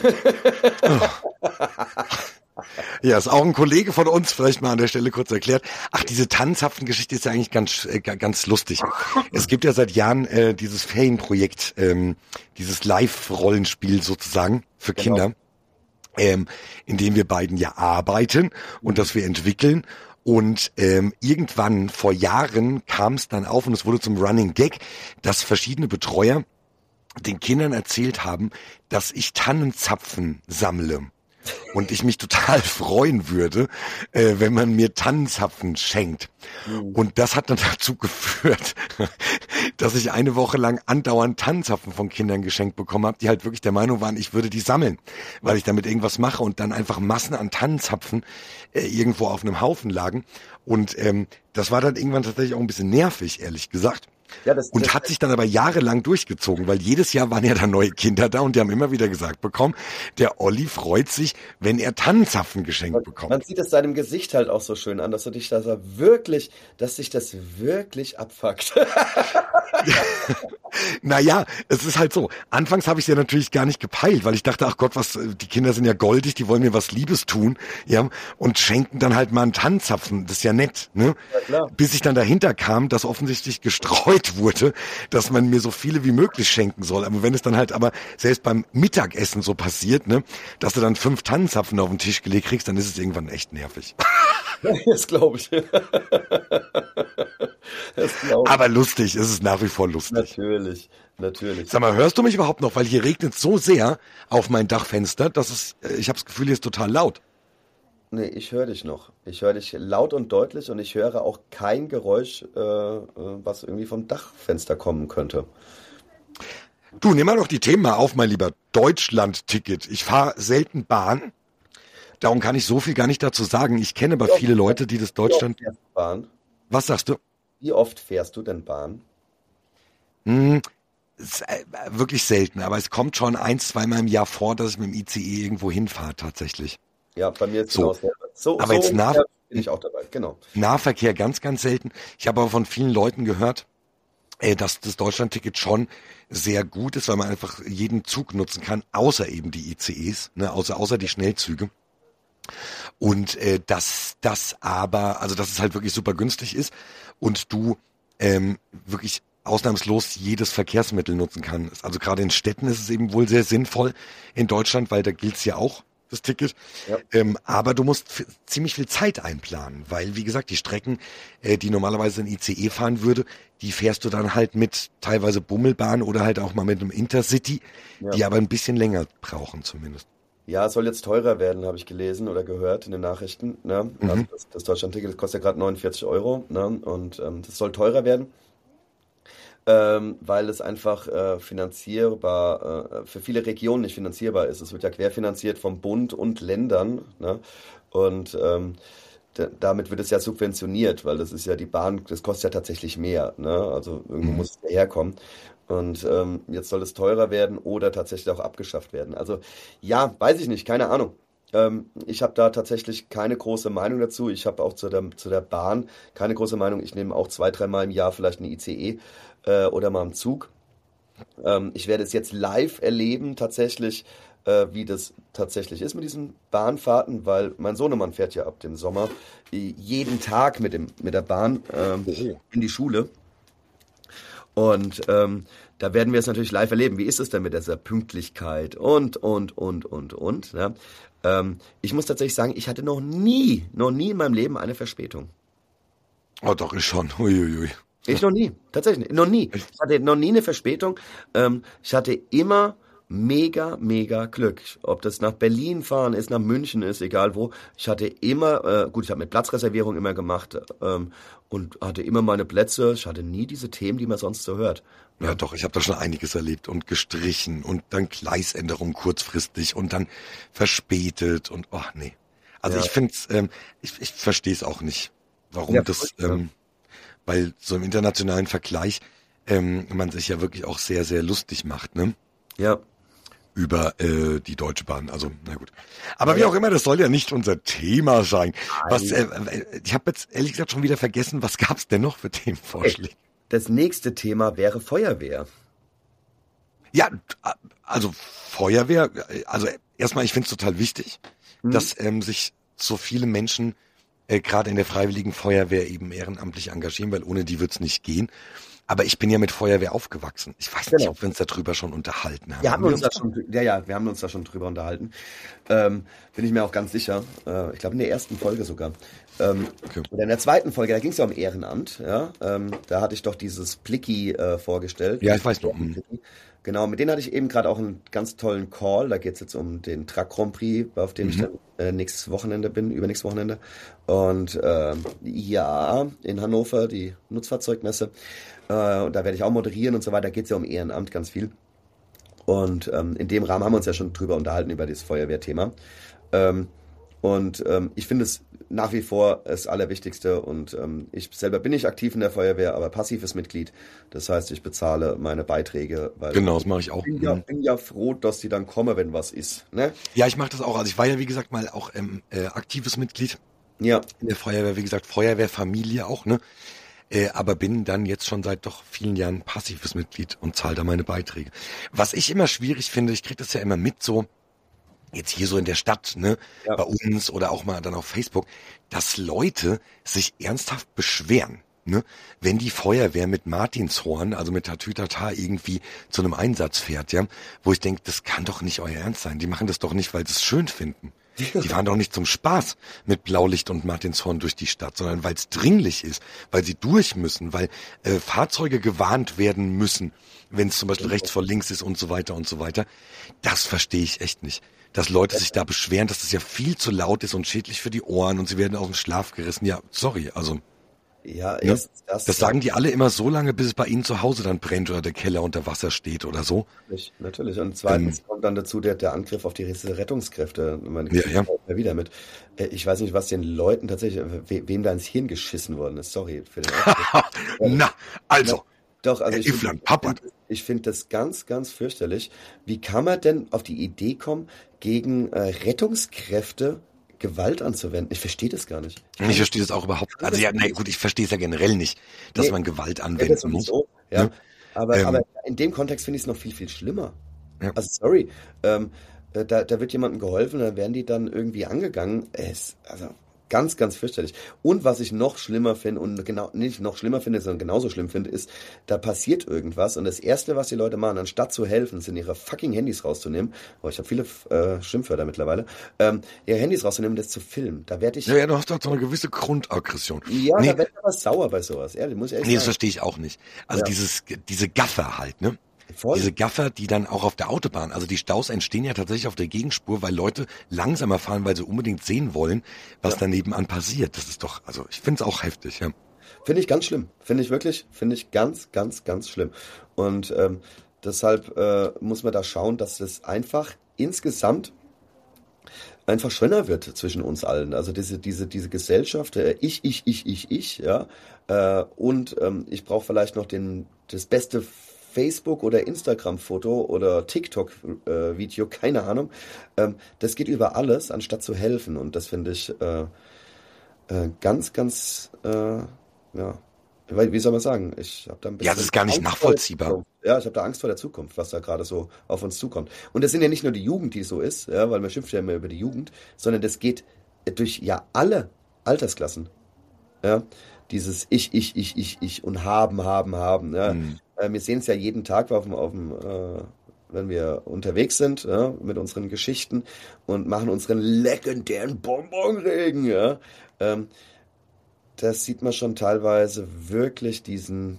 Ja, ist auch ein Kollege von uns, vielleicht mal an der Stelle kurz erklärt. Ach, diese Tannenzapfen-Geschichte ist ja eigentlich ganz, äh, ga- ganz lustig. Es gibt ja seit Jahren äh, dieses Ferienprojekt, ähm, dieses Live-Rollenspiel sozusagen für Genau. Kinder, ähm, in dem wir beiden ja arbeiten und Mhm. das wir entwickeln. Und ähm, irgendwann vor Jahren kam es dann auf und es wurde zum Running Gag, dass verschiedene Betreuer den Kindern erzählt haben, dass ich Tannenzapfen sammle. Und ich mich total freuen würde, äh, wenn man mir Tannenzapfen schenkt. Mhm. Und das hat dann dazu geführt, dass ich eine Woche lang andauernd Tannenzapfen von Kindern geschenkt bekommen habe, die halt wirklich der Meinung waren, ich würde die sammeln, weil ich damit irgendwas mache und dann einfach Massen an Tannenzapfen äh, irgendwo auf einem Haufen lagen. Und ähm, das war dann irgendwann tatsächlich auch ein bisschen nervig, ehrlich gesagt. Ja, das, Und das, hat sich dann aber jahrelang durchgezogen, weil jedes Jahr waren ja da neue Kinder da und die haben immer wieder gesagt bekommen, der Olli freut sich, wenn er Tannenzapfen geschenkt man, bekommt. man sieht es seinem Gesicht halt auch so schön an, dass du dich da so wirklich, dass sich das wirklich abfuckt. Naja, es ist halt so. Anfangs habe ich es ja natürlich gar nicht gepeilt, weil ich dachte, ach Gott, was, die Kinder sind ja goldig, die wollen mir was Liebes tun, ja, und schenken dann halt mal einen Tannenzapfen. Das ist ja nett, ne? Ja, klar. Bis ich dann dahinter kam, dass offensichtlich gestreut wurde, dass man mir so viele wie möglich schenken soll. Aber wenn es dann halt aber selbst beim Mittagessen so passiert, ne, dass du dann fünf Tannenzapfen auf den Tisch gelegt kriegst, dann ist es irgendwann echt nervig. Das glaube ich. Das glaube ich. Aber lustig, es ist nach wie vor lustig. Natürlich, natürlich. Sag mal, hörst du mich überhaupt noch? Weil hier regnet so sehr auf mein Dachfenster, dass es, äh, ich habe das Gefühl, hier ist total laut. Nee, ich höre dich noch. Ich höre dich laut und deutlich und ich höre auch kein Geräusch, äh, äh, was irgendwie vom Dachfenster kommen könnte. Du, nimm mal doch die Themen mal auf, mein lieber Deutschland-Ticket. Ich fahre selten Bahn, darum kann ich so viel gar nicht dazu sagen. Ich kenne aber Wie oft, viele Leute, die das wie oft Deutschland... fährst du Bahn? Was sagst du? Wie oft fährst du denn Bahn? Hm, ist, äh, wirklich selten, aber es kommt schon ein, zweimal im Jahr vor, dass ich mit dem I C E irgendwo hinfahre tatsächlich. Ja, bei mir ist So, genau so. So, aber so jetzt nah, ungefähr bin ich auch dabei, genau. Nahverkehr ganz, ganz selten. Ich habe aber von vielen Leuten gehört, äh, dass das Deutschlandticket schon sehr gut ist, weil man einfach jeden Zug nutzen kann, außer eben die I C Es, ne, außer, außer die Schnellzüge. Und äh, dass das aber, also dass es halt wirklich super günstig ist und du ähm, wirklich ausnahmslos jedes Verkehrsmittel nutzen kannst. Also gerade in Städten ist es eben wohl sehr sinnvoll in Deutschland, weil da gilt's ja auch, das Ticket. Ja. Ähm, aber du musst f- ziemlich viel Zeit einplanen, weil, wie gesagt, die Strecken, äh, die normalerweise ein I C E fahren würde, die fährst du dann halt mit teilweise Bummelbahn oder halt auch mal mit einem Intercity, Ja. die aber ein bisschen länger brauchen zumindest. Ja, es soll jetzt teurer werden, habe ich gelesen oder gehört in den Nachrichten. Ne? Also Mhm. das, das Deutschlandticket das kostet ja gerade neunundvierzig Euro, ne? Und ähm, das soll teurer werden, ähm, weil es einfach äh, finanzierbar, äh, für viele Regionen nicht finanzierbar ist. Es wird ja querfinanziert vom Bund und Ländern, ne? Und ähm, da, damit wird es ja subventioniert, weil das ist ja die Bahn, das kostet ja tatsächlich mehr, ne? Also irgendwo Mhm. muss es ja herkommen. Und ähm, jetzt soll es teurer werden oder tatsächlich auch abgeschafft werden. Also ja, weiß ich nicht, keine Ahnung. Ähm, ich habe da tatsächlich keine große Meinung dazu. Ich habe auch zu der, zu der Bahn keine große Meinung. Ich nehme auch zwei, dreimal im Jahr vielleicht einen I C E äh, oder mal einen Zug. Ähm, ich werde es jetzt live erleben, tatsächlich, äh, wie das tatsächlich ist mit diesen Bahnfahrten, weil mein Sohnemann fährt ja ab dem Sommer äh, jeden Tag mit dem, mit der Bahn ähm, Oh. in die Schule. Und ähm, da werden wir es natürlich live erleben. Wie ist es denn mit dieser Pünktlichkeit und, und, und, und, und. Ne? Ähm, ich muss tatsächlich sagen, ich hatte noch nie, noch nie in meinem Leben eine Verspätung. Oh, doch, ist schon. Uiuiui. Ich noch nie, tatsächlich, noch nie. Echt? Ich hatte noch nie eine Verspätung. Ähm, ich hatte immer mega, mega Glück. Ob das nach Berlin fahren ist, nach München ist, egal wo. Ich hatte immer, äh, gut, ich habe mit Platzreservierung immer gemacht ähm, und hatte immer meine Plätze. Ich hatte nie diese Themen, die man sonst so hört. Ja, Ne? doch, ich habe da schon einiges erlebt und gestrichen und dann Gleisänderung kurzfristig und dann verspätet und oh nee. Also Ja, ich finde es, ähm, ich, ich verstehe es auch nicht, ja, warum das, verrückt, ne? ähm, weil so im internationalen Vergleich ähm, man sich ja wirklich auch sehr, sehr lustig macht, ne? Ja, Über äh, die Deutsche Bahn. Also, na gut. Aber wie naja, auch immer, das soll ja nicht unser Thema sein. Was, nein. äh, äh, ich habe jetzt ehrlich gesagt schon wieder vergessen, was gab's denn noch für Okay. Themenvorschläge? Das nächste Thema wäre Feuerwehr. Ja, also Feuerwehr, also erstmal, ich finde es total wichtig, Hm? dass ähm, sich so viele Menschen äh, gerade in der Freiwilligen Feuerwehr eben ehrenamtlich engagieren, weil ohne die wird's nicht gehen. Aber ich bin ja mit Feuerwehr aufgewachsen. Ich weiß nicht, Genau. ob wir uns darüber schon unterhalten haben. Wir Haben haben wir uns uns da schon, ja, ja, wir haben uns da schon drüber unterhalten. Ähm, bin ich mir auch ganz sicher. Äh, ich glaube in der ersten Folge sogar. Ähm, Okay. oder in der zweiten Folge, da ging es ja um Ehrenamt, ja. Ähm, da hatte ich doch dieses Plicky äh, vorgestellt. Ja, Dieses ich weiß noch. hm. Plicky. Genau, mit denen hatte ich eben gerade auch einen ganz tollen Call. Da geht es jetzt um den Truck Grand Prix, auf dem ich Mhm. dann äh, nächstes Wochenende bin, übernächstes Wochenende. Und ähm, ja, in Hannover, die Nutzfahrzeugmesse. Äh, und da werde ich auch moderieren und so weiter. Da geht es ja um Ehrenamt ganz viel. Und ähm, in dem Rahmen haben wir uns ja schon drüber unterhalten, über dieses Feuerwehrthema. Ähm, und ähm, ich finde es nach wie vor das Allerwichtigste. Und ähm, ich selber bin nicht aktiv in der Feuerwehr, aber passives Mitglied. Das heißt, ich bezahle meine Beiträge, weil Genau, das mache ich auch. ich bin ja, Mhm. bin ja froh, dass die dann kommen, wenn was ist. Ne? Ja, ich mache das auch. Also ich war ja, wie gesagt, mal auch ähm, äh, aktives Mitglied Ja, in der Feuerwehr, wie gesagt, Feuerwehrfamilie auch, ne? Äh, aber bin dann jetzt schon seit doch vielen Jahren passives Mitglied und zahle da meine Beiträge. Was ich immer schwierig finde, ich kriege das ja immer mit, so jetzt hier so in der Stadt, ne, ja, bei uns oder auch mal dann auf Facebook, dass Leute sich ernsthaft beschweren, ne, wenn die Feuerwehr mit Martinshorn, also mit Tatütata irgendwie zu einem Einsatz fährt, ja, wo ich denke, das kann doch nicht euer Ernst sein. Die machen das doch nicht, weil sie es schön finden. Die fahren doch nicht zum Spaß mit Blaulicht und Martinshorn durch die Stadt, sondern weil es dringlich ist, weil sie durch müssen, weil äh, Fahrzeuge gewarnt werden müssen, wenn es zum Beispiel rechts vor links ist und so weiter und so weiter. Das verstehe ich echt nicht. Dass Leute sich da beschweren, dass das ja viel zu laut ist und schädlich für die Ohren und sie werden aus dem Schlaf gerissen. Ja, sorry, also Ja, Ne? erstens das, Das sagen die alle immer so lange, bis es bei ihnen zu Hause dann brennt oder der Keller unter Wasser steht oder so. natürlich, natürlich. Und Ähm, zweitens kommt dann dazu der, der Angriff auf die Rettungskräfte. Man ja, kriegt ja. das immer wieder mit. Äh, Ich weiß nicht, was den Leuten tatsächlich, we, wem da ins Hirn geschissen worden ist. Sorry für den Ausdruck. Ehrlich. Na, also, Doch, also Herr ich finde Iffland, Pappert. ich finde das ganz, ganz fürchterlich. Wie kann man denn auf die Idee kommen, gegen äh, Rettungskräfte Gewalt anzuwenden? Ich verstehe das gar nicht. Ich kann Ich das, verstehe das auch überhaupt. kann Also das ja, nicht. nee, gut, ich verstehe es ja generell nicht, dass Nee, man Gewalt ja, das anwenden muss. sowieso, ja. Ne? Aber, aber Ähm, in dem Kontext finde ich es noch viel, viel schlimmer. ja. Also sorry, ähm, äh, da, da wird jemandem geholfen, dann werden die dann irgendwie angegangen. Es, also ganz, ganz fürchterlich. Und was ich noch schlimmer finde, und genau, nicht noch schlimmer finde, sondern genauso schlimm finde, ist, da passiert irgendwas und das Erste, was die Leute machen, anstatt zu helfen, sind ihre fucking Handys rauszunehmen. Oh, ich habe viele äh, Schimpfwörter mittlerweile. Ähm, ihre Handys rauszunehmen und das zu filmen. Da werde Ja, ich, ja, du hast doch so eine gewisse Grundaggression. ja, da Nee, werde ich aber sauer bei sowas. Ehrlich, muss ich ehrlich nee, das sagen. verstehe ich auch nicht. Also Ja, dieses, diese Gaffer halt, ne? voll. Diese Gaffer, die dann auch auf der Autobahn, also die Staus entstehen ja tatsächlich auf der Gegenspur, weil Leute langsamer fahren, weil sie unbedingt sehen wollen, was Ja. da nebenan passiert. Das ist doch, also ich finde es auch heftig, ja. Finde ich ganz schlimm. Finde ich wirklich, finde ich ganz, ganz, ganz schlimm. Und ähm, deshalb äh, muss man da schauen, dass es einfach insgesamt einfach schöner wird zwischen uns allen. Also diese, diese, diese Gesellschaft, äh, ich, ich, ich, ich, ich, ja. Äh, und ähm, ich brauche vielleicht noch den, das beste Facebook- oder Instagram-Foto oder TikTok-Video, keine Ahnung. Ähm, das geht über alles, anstatt zu helfen. Und das finde ich äh, äh, ganz, ganz, äh, ja, weil, wie soll man sagen, ich habe da ein Ja, das bisschen ist gar nicht Angst vor der nachvollziehbar. Zukunft. Ja, ich habe da Angst vor der Zukunft, was da gerade so auf uns zukommt. Und das sind ja nicht nur die Jugend, die so ist, ja, weil man schimpft ja immer über die Jugend, sondern das geht durch ja alle Altersklassen. Ja, dieses Ich, ich, ich, ich, ich und haben, haben, haben. Ja. Hm. Äh, wir sehen es ja jeden Tag auf dem, auf dem äh, wenn wir unterwegs sind, ja, mit unseren Geschichten und machen unseren legendären Bonbonregen. Ja. Ähm, das sieht man schon teilweise wirklich diesen,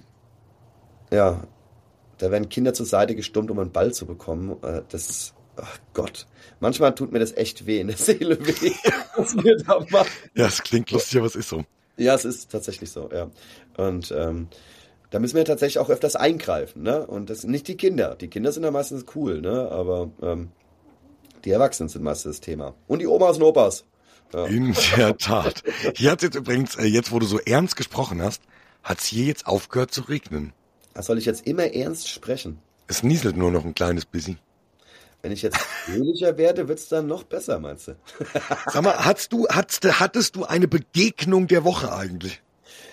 ja, da werden Kinder zur Seite gestummt, um einen Ball zu bekommen. Äh, das, ach Gott, manchmal tut mir das echt weh in der Seele weh, was wir da machen. Ja, es klingt lustig, aber es ist so. Ja, es ist tatsächlich so, ja. Und ähm, da müssen wir tatsächlich auch öfters eingreifen, ne? Und das sind nicht die Kinder. Die Kinder sind ja meistens cool, ne? Aber ähm, die Erwachsenen sind meistens das Thema. Und die Omas und Opas. Ja. In der Tat. Hier hat jetzt übrigens, äh, jetzt wo du so ernst gesprochen hast, hat's hier jetzt aufgehört zu regnen. Da soll ich jetzt immer ernst sprechen? Es nieselt nur noch ein kleines bisschen. Wenn ich jetzt fröhlicher werde, wird's dann noch besser, meinst du? Sag mal, hattest du, hattest, du- hattest du eine Begegnung der Woche eigentlich?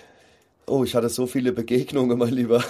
Oh, ich hatte so viele Begegnungen, mein Lieber.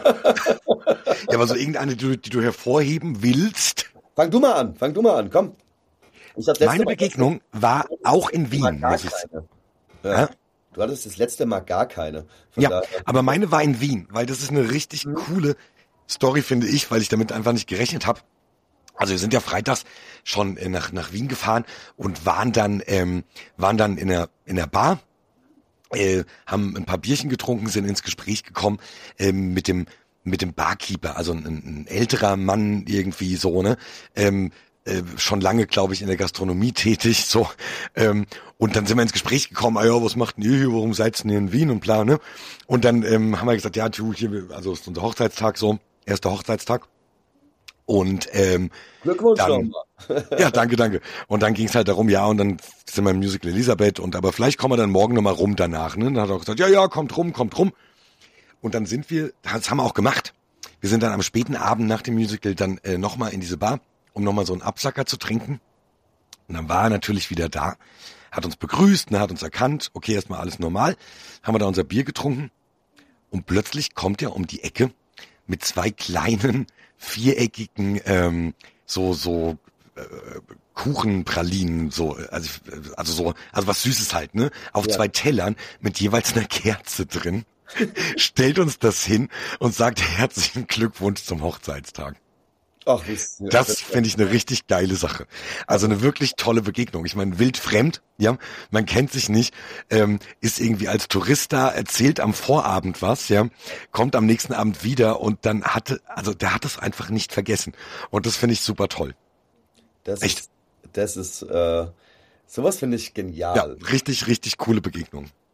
Ja, aber so irgendeine, die, du- die du hervorheben willst? Fang du mal an, fang du mal an, komm. Ich hab letzte Meine Mal- Begegnung war auch in Mal Wien, gar muss ich keine. Ja? Ja. Du hattest das letzte Mal gar keine. Von Ja, daher- aber meine war in Wien, weil das ist eine richtig coole Story, finde ich, weil ich damit einfach nicht gerechnet habe. Also wir sind ja freitags schon äh, nach nach Wien gefahren und waren dann ähm, waren dann in der in der Bar, äh, haben ein paar Bierchen getrunken, sind ins Gespräch gekommen ähm, mit dem mit dem Barkeeper, also ein, ein älterer Mann irgendwie so, ne? Ähm, äh, schon lange, glaube ich, in der Gastronomie tätig, so. Ähm, und dann sind wir ins Gespräch gekommen, ah ja, was macht denn ihr hier, warum seid ihr denn hier in Wien und bla, ne? Und dann ähm, haben wir gesagt, ja, du, hier, also ist unser Hochzeitstag so, erster Hochzeitstag. Und ähm, Glückwunsch dann- nochmal. ja, danke, danke. Und dann ging es halt darum, ja, und dann sind wir im Musical Elisabeth und aber vielleicht kommen wir dann morgen nochmal rum danach, ne? Dann hat er auch gesagt, ja, ja, kommt rum, kommt rum. Und dann sind wir, das haben wir auch gemacht. Wir sind dann am späten Abend nach dem Musical dann äh, nochmal in diese Bar, um nochmal so einen Absacker zu trinken. Und dann war er natürlich wieder da, hat uns begrüßt, ne, hat uns erkannt, okay, erstmal alles normal, haben wir da unser Bier getrunken und plötzlich kommt er um die Ecke mit zwei kleinen, viereckigen, ähm, so, so äh, Kuchenpralinen, so, also, also so, also was Süßes halt, ne, auf Ja. zwei Tellern mit jeweils einer Kerze drin. Stellt uns das hin und sagt herzlichen Glückwunsch zum Hochzeitstag. Ach, wie ist- Das finde ich eine richtig geile Sache. Also eine wirklich tolle Begegnung. Ich meine, wildfremd, ja, man kennt sich nicht, ähm, ist irgendwie als Tourist da, erzählt am Vorabend was, ja, kommt am nächsten Abend wieder und dann hatte, also der hat es einfach nicht vergessen. Und das finde ich super toll. Das Echt? ist, das ist, äh, sowas finde ich Ja, genial. richtig, richtig coole Begegnung.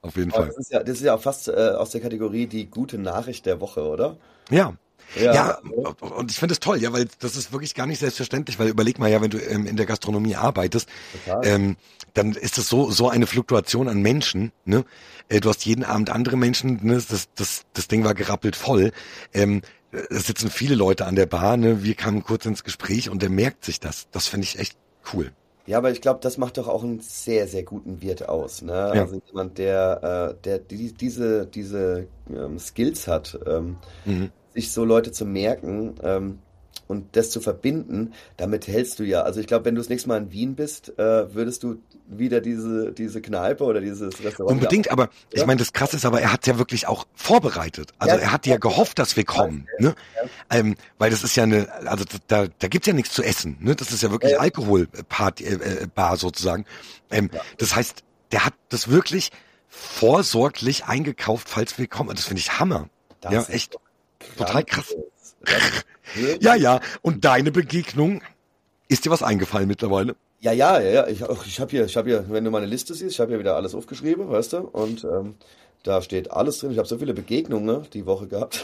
auf jeden Aber Fall. das ist ja, das ist ja auch fast äh, aus der Kategorie die gute Nachricht der Woche, oder? Ja. Ja, Ja, und ich finde es toll, ja, weil das ist wirklich gar nicht selbstverständlich, weil überleg mal ja, wenn du ähm, in der Gastronomie arbeitest, total. ähm, dann ist es so so eine Fluktuation an Menschen, ne? Äh, du hast jeden Abend andere Menschen, ne? Das das das Ding war gerappelt voll. Ähm, es sitzen viele Leute an der Bar, ne? Wir kamen kurz ins Gespräch und der merkt sich das. Das finde ich echt cool. Ja, aber ich glaube, das macht doch auch einen sehr, sehr guten Wirt aus, ne? Ja. Also jemand, der, äh, der die, diese, diese ähm, Skills hat, ähm, Mhm. sich so Leute zu merken ähm, und das zu verbinden, damit hältst du ja. Also ich glaube, wenn du das nächste Mal in Wien bist, äh, würdest du wieder diese, diese Kneipe oder dieses Restaurant wieder Unbedingt, aber ich oder? meine, das Krasse ist aber, er hat ja wirklich auch vorbereitet. Also Ja, er hat ja gehofft, dass wir kommen, ne? ja, Ähm, weil das ist ja eine, also da, da gibt's ja nichts zu essen, ne? Das ist ja ja, wirklich ja, Alkoholparty, äh, äh, Bar sozusagen. Ähm, ja. das heißt, der hat das wirklich vorsorglich eingekauft, falls wir kommen. Und das finde ich Hammer. Ja, Das ist echt doch total krass. grandios. Das ist Ja, wirklich. ja. Und deine Begegnung, ist dir was eingefallen mittlerweile? Ja, ja, ja, ja. Ich, ach, ich habe hier, ich habe hier, wenn du meine Liste siehst, ich habe hier wieder alles aufgeschrieben, weißt du? Und ähm, da steht alles drin. Ich habe so viele Begegnungen ne, die Woche gehabt.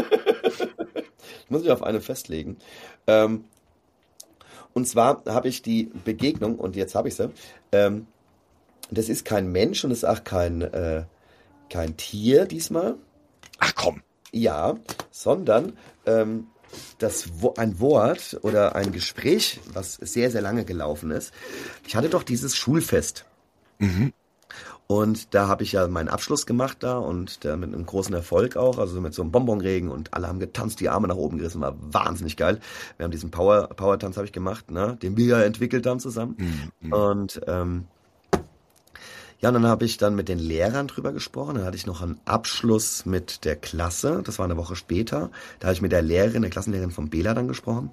Ich muss mich auf eine festlegen. Ähm, und zwar habe ich die Begegnung, und jetzt habe ich sie. Ähm, das ist kein Mensch und es ist auch kein, äh, kein Tier diesmal. Ach komm. Ja, sondern ähm, das, Wo- ein Wort oder ein Gespräch, was sehr, sehr lange gelaufen ist. Ich hatte doch dieses Schulfest. Mhm. Und da habe ich ja meinen Abschluss gemacht da und äh, mit einem großen Erfolg auch, also mit so einem Bonbonregen und alle haben getanzt, die Arme nach oben gerissen, war wahnsinnig geil. Wir haben diesen Power, Power-Tanz habe ich gemacht, ne, den wir ja entwickelt haben zusammen. Mhm. Mhm. Und ähm, ja, und dann habe ich dann mit den Lehrern drüber gesprochen. Dann hatte ich noch einen Abschluss mit der Klasse. Das war eine Woche später. Da habe ich mit der Lehrerin, der Klassenlehrerin von Bela dann gesprochen.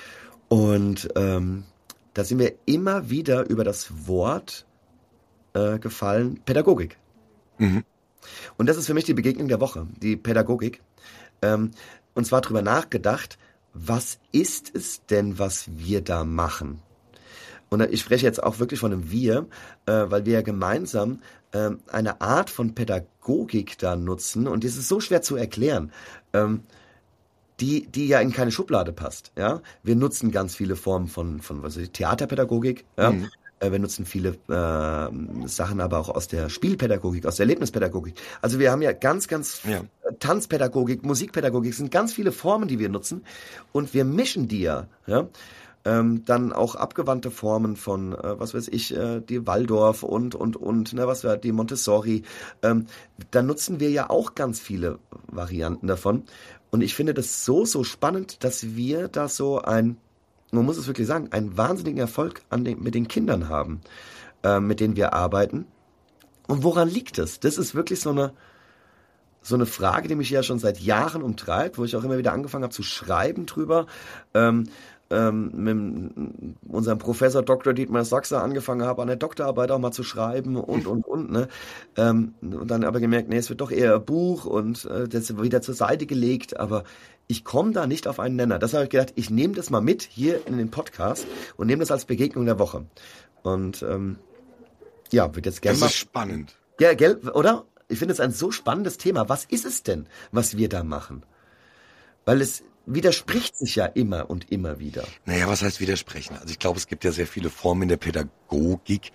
Und ähm, da sind wir immer wieder über das Wort äh, gefallen, Pädagogik. Mhm. Und das ist für mich die Begegnung der Woche, die Pädagogik. Ähm, und zwar drüber nachgedacht, was ist es denn, was wir da machen? Und ich spreche jetzt auch wirklich von einem Wir, äh, weil wir ja gemeinsam ähm, eine Art von Pädagogik da nutzen. Und das ist so schwer zu erklären, ähm, die, die ja in keine Schublade passt. Ja, wir nutzen ganz viele Formen von, von was weiß ich, Theaterpädagogik. Ja? Mhm. Äh, Wir nutzen viele äh, Sachen aber auch aus der Spielpädagogik, aus der Erlebnispädagogik. Also wir haben ja ganz, ganz Ja. äh, Tanzpädagogik, Musikpädagogik, es sind ganz viele Formen, die wir nutzen. Und wir mischen die ja. ja? Ähm, dann auch abgewandte Formen von, äh, was weiß ich, äh, die Waldorf und, und, und, ne, was wir, die Montessori. Ähm, da nutzen wir ja auch ganz viele Varianten davon. Und ich finde das so, so spannend, dass wir da so ein, man muss es wirklich sagen, einen wahnsinnigen Erfolg an den, mit den Kindern haben, äh, mit denen wir arbeiten. Und woran liegt das? Das ist wirklich so eine, so eine Frage, die mich ja schon seit Jahren umtreibt, wo ich auch immer wieder angefangen habe zu schreiben drüber. Ähm, ähm, mit unserem Professor Doktor Dietmar Sachse angefangen habe, an der Doktorarbeit auch mal zu schreiben und, und, und. Ne? Ähm, und dann aber gemerkt, nee, es wird doch eher ein Buch und äh, das wieder zur Seite gelegt, aber ich komme da nicht auf einen Nenner. Das habe ich gedacht, ich nehme das mal mit hier in den Podcast und nehme das als Begegnung der Woche. Und ähm, ja, würde jetzt gerne Das mal... ist spannend. Ja, gell, oder? Ich finde es ein so spannendes Thema. Was ist es denn, was wir da machen? Weil es widerspricht sich ja immer und immer wieder. Naja, was heißt widersprechen? Also ich glaube, es gibt ja sehr viele Formen in der Pädagogik,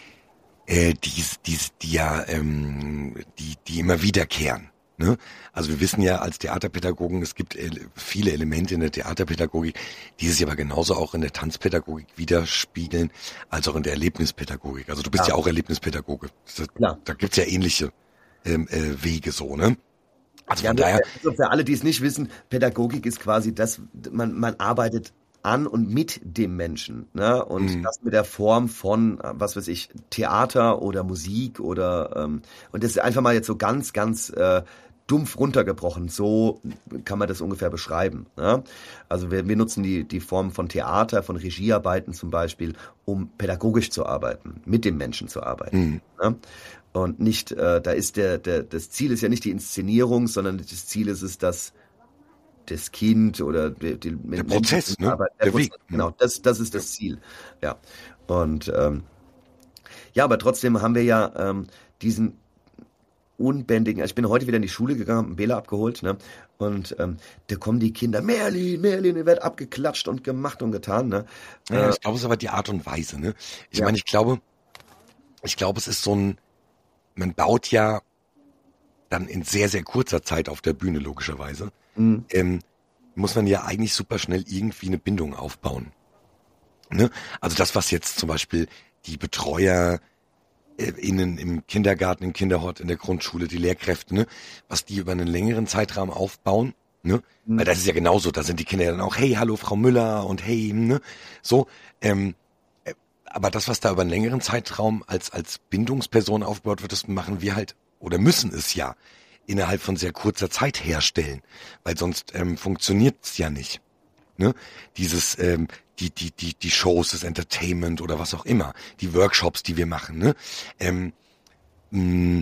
äh, die, die, die ja, ähm, die, die immer wiederkehren. Ne? Also wir wissen ja als Theaterpädagogen, es gibt ele- viele Elemente in der Theaterpädagogik, die sich aber genauso auch in der Tanzpädagogik widerspiegeln, als auch in der Erlebnispädagogik. Also du bist Ja, ja auch Erlebnispädagoge. Da, klar. da gibt's ja ähnliche ähm, äh, Wege so, ne? Also Ja, von nur, daher, also für alle, die es nicht wissen, Pädagogik ist quasi das, man, man arbeitet an und mit dem Menschen. Ne? Und mh, das mit der Form von, äh, was weiß ich, Theater oder Musik oder, ähm, und das ist einfach mal jetzt so ganz, ganz äh, dumpf runtergebrochen. So kann man das ungefähr beschreiben. Ne? Also wir, wir nutzen die, die Form von Theater, von Regiearbeiten zum Beispiel, um pädagogisch zu arbeiten, mit dem Menschen zu arbeiten. mh, Ne? Und nicht, äh, da ist der, der, das Ziel ist ja nicht die Inszenierung, sondern das Ziel ist es, dass das Kind oder die, die der mit Menschen Prozess, ne? arbeiten. Der Der Prozess, Weg. Mh, genau, das, das ist ja. das Ziel. Ja. Und ähm, ja, aber trotzdem haben wir ja ähm, diesen unbändigen, ich bin heute wieder in die Schule gegangen, hab einen Bela abgeholt, ne? Und ähm, da kommen die Kinder, Merlin, Merlin, ihr werdet abgeklatscht und gemacht und getan, ne? Ja, Äh, ich glaube, es ist aber die Art und Weise, ne? Ich ja. meine, ich glaube, ich glaube, es ist so ein, man baut ja dann in sehr, sehr kurzer Zeit auf der Bühne, logischerweise, Mhm. ähm, muss man ja eigentlich super schnell irgendwie eine Bindung aufbauen. Ne? Also das, was jetzt zum Beispiel die Betreuer äh, innen im Kindergarten, im Kinderhort, in der Grundschule, die Lehrkräfte, ne, was die über einen längeren Zeitraum aufbauen, ne? Mhm. Weil das ist ja genauso, da sind die Kinder ja dann auch, hey, hallo Frau Müller und hey, ne? So, ähm, äh, aber das, was da über einen längeren Zeitraum als, als Bindungsperson aufgebaut wird, das machen wir halt, oder müssen es ja, innerhalb von sehr kurzer Zeit herstellen. Weil sonst ähm, funktioniert's ja nicht. Ne? Dieses, ähm, die, die, die, die Shows, das Entertainment oder was auch immer, die Workshops, die wir machen, ne? Ähm, mh,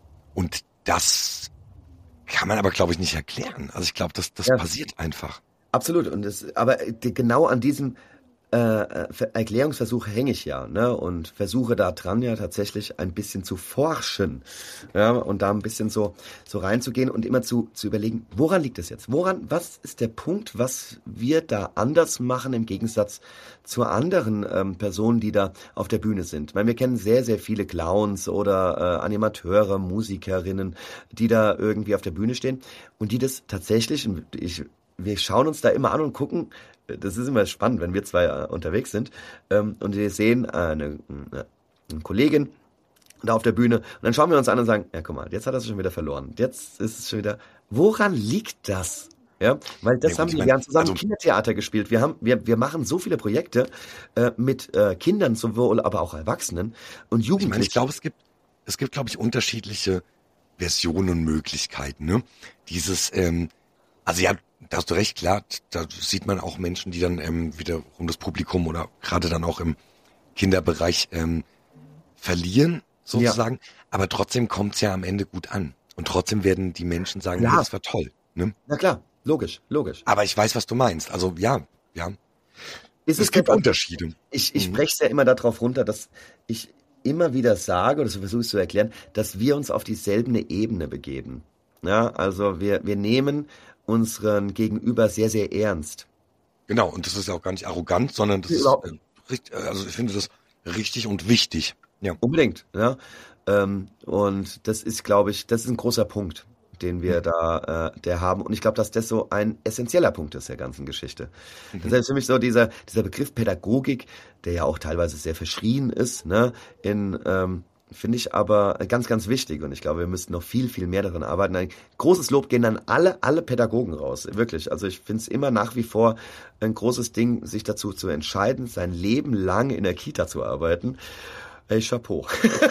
und das kann man aber, glaube ich, nicht erklären. Also ich glaube, das, das Ja, passiert einfach. absolut. Und das, aber äh, die- genau an diesem äh, äh, Ver- Erklärungsversuch hänge ich ja, ne? Und versuche da dran ja tatsächlich ein bisschen zu forschen, ja, und da ein bisschen so so reinzugehen und immer zu zu überlegen, woran liegt es jetzt? Woran, was ist der Punkt, was wir da anders machen im Gegensatz zu anderen ähm, Personen, die da auf der Bühne sind? Ich meine, wir kennen sehr sehr viele Clowns oder äh, Animateure, Musikerinnen, die da irgendwie auf der Bühne stehen und die das tatsächlich, und ich wir schauen uns da immer an und gucken, das ist immer spannend, wenn wir zwei äh, unterwegs sind ähm, und wir sehen äh, eine, eine, eine Kollegin da auf der Bühne und dann schauen wir uns an und sagen, ja guck mal, jetzt hat er es schon wieder verloren. Jetzt ist es schon wieder, woran liegt das? Ja, weil Ja das gut, haben ich wir, meine, wir haben zusammen also Kindertheater gespielt. Wir haben, wir, wir machen so viele Projekte äh, mit äh, Kindern sowohl, aber auch Erwachsenen und ich meine, ich Jugendlichen. glaube, es gibt, es gibt, glaube ich, unterschiedliche Versionen und Möglichkeiten, ne? Dieses, ähm, also ja, da hast du recht, klar, da sieht man auch Menschen, die dann ähm, wiederum das Publikum oder gerade dann auch im Kinderbereich ähm, verlieren, Ja, sozusagen. Aber trotzdem kommt's ja am Ende gut an. Und trotzdem werden die Menschen sagen, hey, klar, das war toll. Ne? na klar, logisch, logisch. Aber ich weiß, was du meinst. Also ja, ja. Ist Es es gibt nicht, also Unterschiede. ich, ich Mhm. spreche es ja immer darauf runter, dass ich immer wieder sage, oder so versuche ich es zu erklären, dass wir uns auf dieselbe Ebene begeben. Ja, also wir, wir nehmen unseren Gegenüber sehr, sehr ernst. Genau, und das ist ja auch gar nicht arrogant, sondern das ist Überhaupt äh, nicht. richtig, also ich finde das richtig und wichtig. Ja. Unbedingt, ja. Ähm, und das ist, glaube ich, das ist ein großer Punkt, den wir Mhm. da, äh, der haben. Und ich glaube, dass das so ein essentieller Punkt ist der ganzen Geschichte. Das Mhm. heißt für mich so dieser, dieser Begriff Pädagogik, der ja auch teilweise sehr verschrien ist, ne, in, ähm, finde ich aber ganz, ganz wichtig. Und ich glaube, wir müssten noch viel, viel mehr daran arbeiten. Ein großes Lob gehen an alle, alle Pädagogen raus. Wirklich. Also ich finde es immer nach wie vor ein großes Ding, sich dazu zu entscheiden, sein Leben lang in der Kita zu arbeiten. Ey, Chapeau.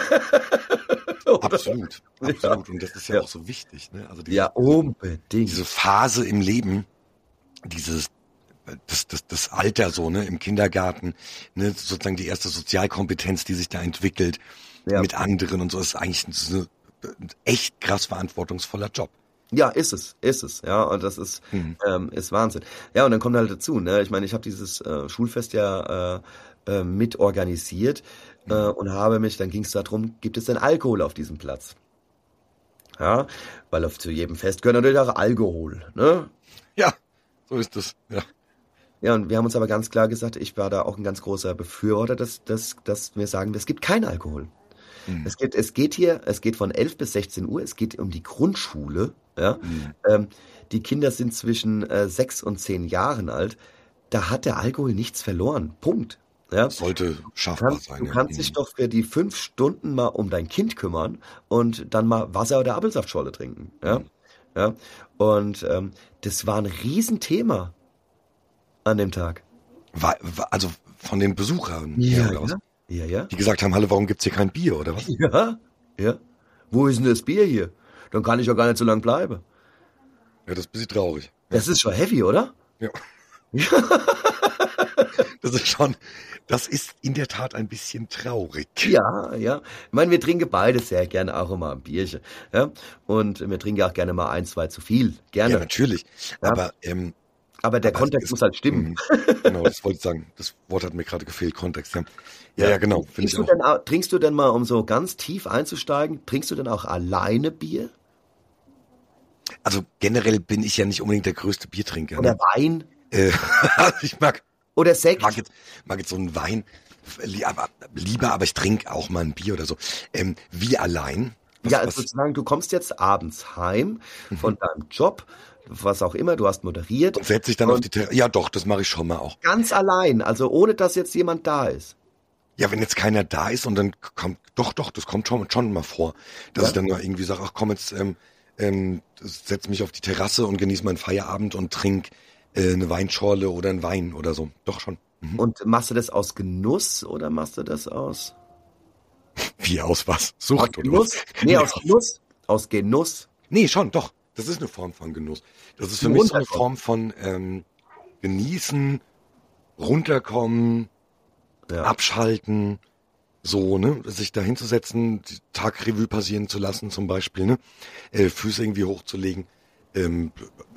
Oder? Absolut, Ja, absolut. Und das ist ja ja. auch so wichtig, ne? Also Ja, diese, diese, diese unbedingt. Phase im Leben, dieses, das, das, das Alter so, ne, im Kindergarten, ne, sozusagen die erste Sozialkompetenz, die sich da entwickelt Ja. mit anderen und so, ist eigentlich ein, ein echt krass verantwortungsvoller Job. Ja, ist es, ist es, ja, und das ist, Mhm. ähm, ist Wahnsinn. Ja, und dann kommt halt dazu, ne, ich meine, ich habe dieses äh, Schulfest ja äh, äh, mit organisiert äh, Mhm. und habe mich, dann ging es darum, gibt es denn Alkohol auf diesem Platz? Ja, weil auf zu jedem Fest gehört natürlich auch Alkohol, ne? Ja, so ist es. Ja. Ja, und wir haben uns aber ganz klar gesagt, ich war da auch ein ganz großer Befürworter, dass, dass, dass wir sagen, es gibt keinen Alkohol. Mhm. Es geht, es geht hier, es geht von elf bis sechzehn Uhr, es geht um die Grundschule, ja. Mhm. Ähm, die Kinder sind zwischen äh, sechs und zehn Jahren alt. Da hat der Alkohol nichts verloren. Punkt. Ja. Sollte Du schaffbar kannst, sein, du ja. kannst dich Mhm. doch für die fünf Stunden mal um dein Kind kümmern und dann mal Wasser oder Apfelsaftschorle trinken. Ja. Mhm. Ja. Und ähm, das war ein Riesenthema an dem Tag. War, war, also von den Besuchern her, Ja, oder was? ja. Ja, ja. Die gesagt haben, hallo, warum gibt's hier kein Bier, oder was? Ja, ja. Wo ist denn das Bier hier? Dann kann ich ja gar nicht so lange bleiben. Ja, das ist ein bisschen traurig. Ja. Das ist schon heavy, oder? Ja. Das ist schon, das ist in der Tat ein bisschen traurig. Ja, ja. Ich meine, wir trinken beide sehr gerne auch immer ein Bierchen. Ja? Und wir trinken auch gerne mal ein, zwei zu viel. Ja, Gerne. natürlich. Ja. Aber ähm, Aber der Aber Kontext es- muss halt stimmen. Mhm. Genau, das wollte ich sagen. Das Wort hat mir gerade gefehlt, Kontext. Ja, ja, ja genau, finde Trinkst ich du auch. denn, au- trinkst du denn mal, um so ganz tief einzusteigen, trinkst du denn auch alleine Bier? Also generell bin ich ja nicht unbedingt der größte Biertrinker. Oder Ne? Wein? Äh, ich mag, Oder mag Sekt? jetzt, mag jetzt so einen Wein li- aber, lieber, aber ich trinke auch mal ein Bier oder so. Ähm, wie allein? Was, Ja, also was? sozusagen, du kommst jetzt abends heim von deinem Job, was auch immer, du hast moderiert Und setze ich dann auf und die Terrasse? Ja, doch, das mache ich schon mal auch. ganz allein, also ohne dass jetzt jemand da ist. Ja, wenn jetzt keiner da ist und dann kommt, doch, doch, das kommt schon, schon mal vor, dass Ja? ich dann mal irgendwie sage, ach komm, jetzt ähm, ähm, setz mich auf die Terrasse und genieße meinen Feierabend und trink äh, eine Weinschorle oder einen Wein oder so. Doch schon. Mhm. Und machst du das aus Genuss oder machst du das aus, Wie aus was? aus Sucht oder Genuss? was? Nee, aus Genuss. Aus Genuss. Nee, schon, doch. Das ist eine Form von Genuss. Das ist für Zum mich so eine Runterkommen. Form von ähm, genießen, runterkommen, Ja. abschalten, so, ne, sich da hinzusetzen, die Tagrevue passieren zu lassen zum Beispiel, ne, äh, Füße irgendwie hochzulegen, ähm,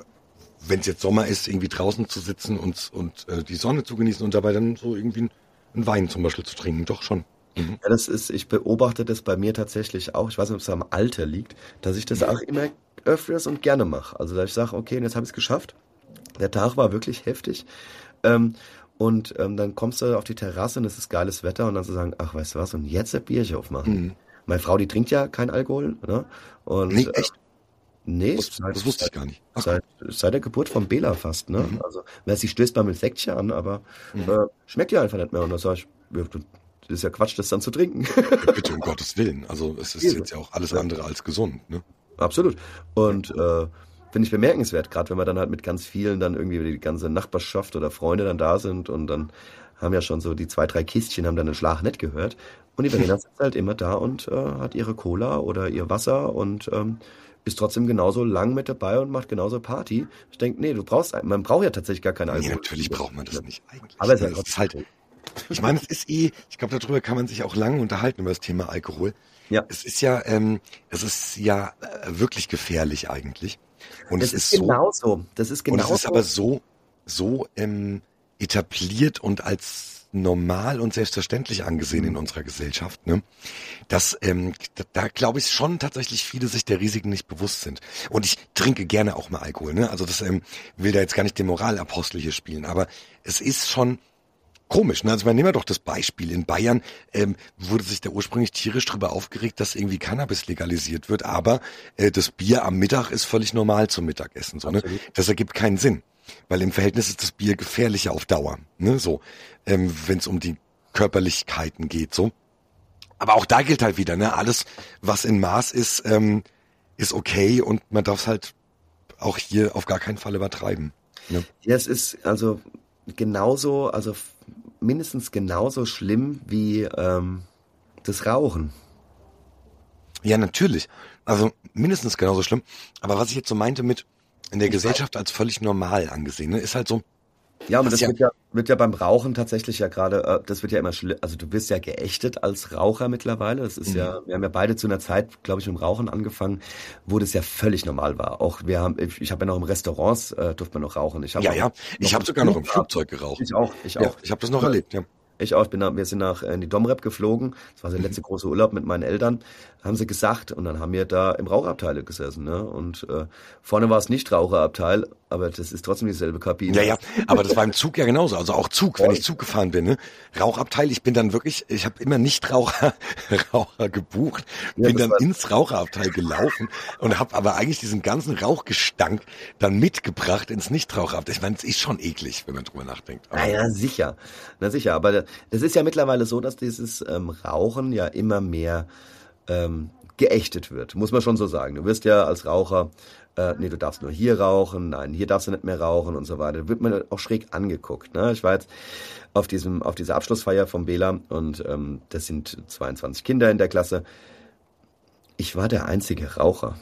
wenn es jetzt Sommer ist, irgendwie draußen zu sitzen und, und äh, die Sonne zu genießen und dabei dann so irgendwie einen, einen Wein zum Beispiel zu trinken, doch schon. Mhm. Ja, das ist, ich beobachte das bei mir tatsächlich auch, ich weiß nicht, ob es am Alter liegt, dass ich das auch immer öfters und gerne mache. Also, dass ich sage, okay, und jetzt habe ich es geschafft. Der Tag war wirklich heftig. Ähm, und ähm, dann kommst du auf die Terrasse und es ist geiles Wetter und dann zu sagen, ach, weißt du was, und jetzt ein Bierchen aufmachen. Mhm. Meine Frau, die trinkt ja kein Alkohol, ne? Und Nee, äh, echt? nee, Das, seit, das wusste ich gar nicht. Ach, seit, seit der Geburt von Bela fast, ne? Mhm. Also, na, sie stößt mal mit Sektchen an, aber Mhm. äh, schmeckt ja einfach nicht mehr. Und dann sag ich, ja, du- das ist ja Quatsch, das dann zu trinken. Ja, bitte, um Gottes Willen. Also es ist jetzt ja auch alles andere als gesund, ne? Absolut. Und äh, finde ich bemerkenswert, gerade wenn man dann halt mit ganz vielen dann irgendwie die ganze Nachbarschaft oder Freunde dann da sind und dann haben ja schon so die zwei, drei Kistchen, haben dann den Schlag nicht gehört. Und die Verena sitzt halt immer da und äh, hat ihre Cola oder ihr Wasser und ähm, ist trotzdem genauso lang mit dabei und macht genauso Party. Ich denke, nee, du brauchst, man braucht ja tatsächlich gar keinen Nee, Alkohol. natürlich braucht man das nicht eigentlich. Aber es ist Ne, ja es ist halt, trotzdem. ich meine, es ist eh, ich glaube, darüber kann man sich auch lange unterhalten über das Thema Alkohol. Ja. Es ist ja, ähm, es ist ja äh, wirklich gefährlich eigentlich. Und Das es ist ist so, genauso. Das ist und es genauso. ist aber so, so ähm, etabliert und als normal und selbstverständlich angesehen in unserer Gesellschaft, ne? Dass ähm, da, da glaube ich schon tatsächlich viele sich der Risiken nicht bewusst sind. Und ich trinke gerne auch mal Alkohol, ne? Also das ähm, will da jetzt gar nicht den Moralapostel hier spielen, aber es ist schon komisch, ne? Also man nehmen wir doch das Beispiel. In Bayern ähm, wurde sich da ursprünglich tierisch drüber aufgeregt, dass irgendwie Cannabis legalisiert wird, aber äh, das Bier am Mittag ist völlig normal zum Mittagessen. So, ne? Absolut. Das ergibt keinen Sinn, weil im Verhältnis ist das Bier gefährlicher auf Dauer, ne? So, ähm, wenn es um die Körperlichkeiten geht, so. Aber auch da gilt halt wieder, ne? Alles, was in Maß ist, ähm, ist okay und man darf es halt auch hier auf gar keinen Fall übertreiben. Ne? Ja, es ist also genauso, also f- mindestens genauso schlimm wie ähm, das Rauchen. Ja, natürlich. Also mindestens genauso schlimm. Aber was ich jetzt so meinte mit in der Gesellschaft als völlig normal angesehen, ne, ist halt so, Ja, aber Was das ja- wird ja, wird ja beim Rauchen tatsächlich ja gerade, äh, das wird ja immer schlimm, also du wirst ja geächtet als Raucher mittlerweile. Das ist ja, wir haben ja beide zu einer Zeit, glaube ich, mit dem Rauchen angefangen, wo das ja völlig normal war. Auch wir haben, ich, ich habe ja noch im Restaurants, äh, durfte man noch rauchen. Ich hab ja, auch ja, ich habe sogar noch im Flugzeug geraucht. Ich auch, ich Ja, auch. ich habe das noch erlebt, ja. Ich auch, ich bin nach, wir sind nach äh, in die Domrep geflogen. Das war der letzte große Urlaub mit meinen Eltern. Haben sie gesagt und dann haben wir da im Raucherabteil gesessen, ne? Und äh, vorne war es nicht Raucherabteil, aber das ist trotzdem dieselbe Kabine. Ja, ja, aber das war im Zug ja genauso. Also auch Zug, wenn ich Zug gefahren bin, ne? Rauchabteil, ich bin dann wirklich, ich habe immer Nichtraucher Raucher gebucht, Ja, bin das dann war- ins Raucherabteil gelaufen und habe aber eigentlich diesen ganzen Rauchgestank dann mitgebracht ins Nichtraucherabteil. Ich meine, es ist schon eklig, wenn man drüber nachdenkt. Aber Na ja, sicher. Na sicher, aber das ist ja mittlerweile so, dass dieses ähm, Rauchen ja immer mehr ähm, geächtet wird, muss man schon so sagen. Du wirst ja als Raucher, äh, nee, du darfst nur hier rauchen, nein, hier darfst du nicht mehr rauchen und so weiter. Da wird man auch schräg angeguckt. Ne? Ich war jetzt auf diesem, auf dieser Abschlussfeier vom Bela und ähm, das sind zweiundzwanzig Kinder in der Klasse. Ich war der einzige Raucher.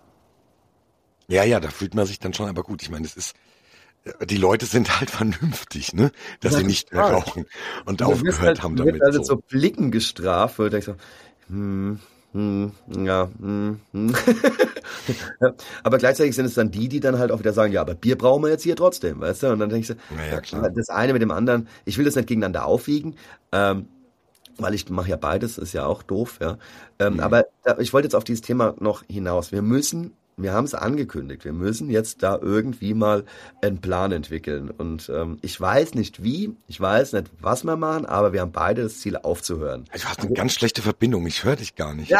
ja, ja, da fühlt man sich dann schon aber gut. Ich meine, es ist, die Leute sind halt vernünftig, ne? Dass Ja, sie nicht mehr total. rauchen und Du wirst aufgehört halt, haben du wirst damit. halt So. so Blicken gestraft, wo du denkst so, hm, hm, ja, hm, hm. Ja, aber gleichzeitig sind es dann die, die dann halt auch wieder sagen, ja, aber Bier brauchen wir jetzt hier trotzdem, weißt du? Und dann denke ich so, Naja, klar. das eine mit dem anderen, ich will das nicht gegeneinander aufwiegen, ähm, weil ich mache ja beides, ist ja auch doof, ja. Ähm, Mhm. aber da, ich wollte jetzt auf dieses Thema noch hinaus. Wir müssen, wir haben es angekündigt, wir müssen jetzt da irgendwie mal einen Plan entwickeln. Und ähm, ich weiß nicht wie, ich weiß nicht, was wir machen, aber wir haben beide das Ziel aufzuhören. Du hast eine ganz schlechte Verbindung, ich höre dich gar nicht. Ja.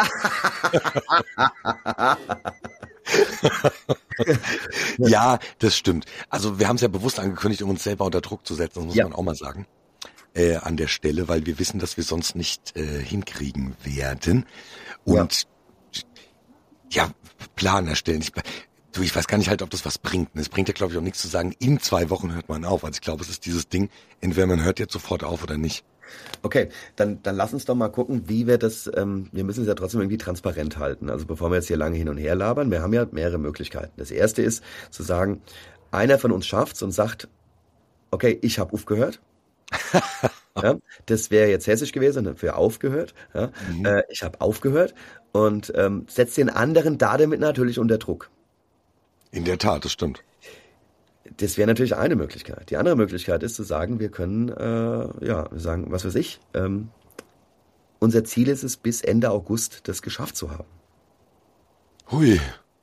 Ja, das stimmt. Also wir haben es ja bewusst angekündigt, um uns selber unter Druck zu setzen, das muss Ja. man auch mal sagen. Äh, an der Stelle, weil wir wissen, dass wir sonst nicht äh, hinkriegen werden. Und ja, ja Plan erstellen. Ich, du, ich weiß gar nicht halt, ob das was bringt. Es bringt ja, glaube ich, auch nichts zu sagen, in zwei Wochen hört man auf. Also ich glaube, es ist dieses Ding, entweder man hört jetzt sofort auf oder nicht. Okay, dann, dann lass uns doch mal gucken, wie wir das, ähm, wir müssen es ja trotzdem irgendwie transparent halten. Also bevor wir jetzt hier lange hin und her labern, wir haben ja mehrere Möglichkeiten. Das erste ist zu sagen, einer von uns schafft's und sagt, okay, ich habe aufgehört. Ja, das wäre jetzt hessisch gewesen, dann wäre aufgehört. Ja. Mhm. Äh, ich habe aufgehört und ähm, setzt den anderen da damit natürlich unter Druck. In der Tat, das stimmt. Das wäre natürlich eine Möglichkeit. Die andere Möglichkeit ist zu sagen, wir können, äh, ja, wir sagen, was weiß ich, ähm, unser Ziel ist es, bis Ende August das geschafft zu haben. Hui.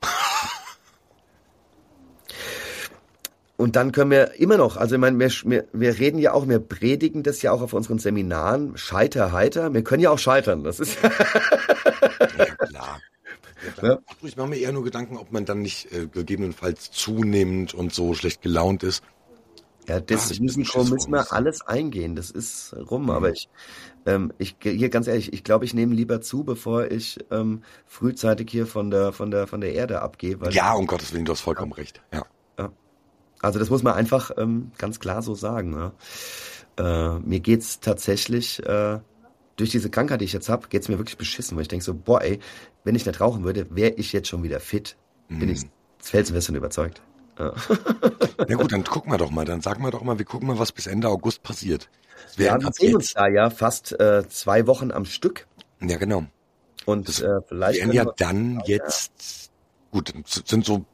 Und dann können wir immer noch, also ich meine, wir, wir, wir reden ja auch, wir predigen das ja auch auf unseren Seminaren, scheiter, heiter, wir können ja auch scheitern, das ist... Ja, klar. Ja. Ich mache mir eher nur Gedanken, ob man dann nicht äh, gegebenenfalls zunimmt und so schlecht gelaunt ist. Ja, das Ah, ich muss Risiko Schiss müssen wir vor uns. alles eingehen, das ist rum, Mhm. aber ich, ähm, ich, hier ganz ehrlich, ich glaube, ich nehme lieber zu, bevor ich ähm, frühzeitig hier von der, von der, von der Erde abgehe, weil Ja, um Gottes Willen, du hast vollkommen recht. Ja. Also das muss man einfach ähm, ganz klar so sagen. Ja. Äh, mir geht's tatsächlich, äh, durch diese Krankheit, die ich jetzt habe, geht's mir wirklich beschissen, weil ich denke so, boah ey, wenn ich nicht rauchen würde, wäre ich jetzt schon wieder fit. Bin ich Mhm. felsenfest überzeugt. Ja. Na gut, dann gucken wir doch mal. Dann sagen wir doch mal, wir gucken mal, was bis Ende August passiert. Das Wir wäre haben ab sehen uns jetzt. da ja fast äh, zwei Wochen am Stück Ja, genau. und Das äh, vielleicht wären können ja wir, dann jetzt, gut, es sind so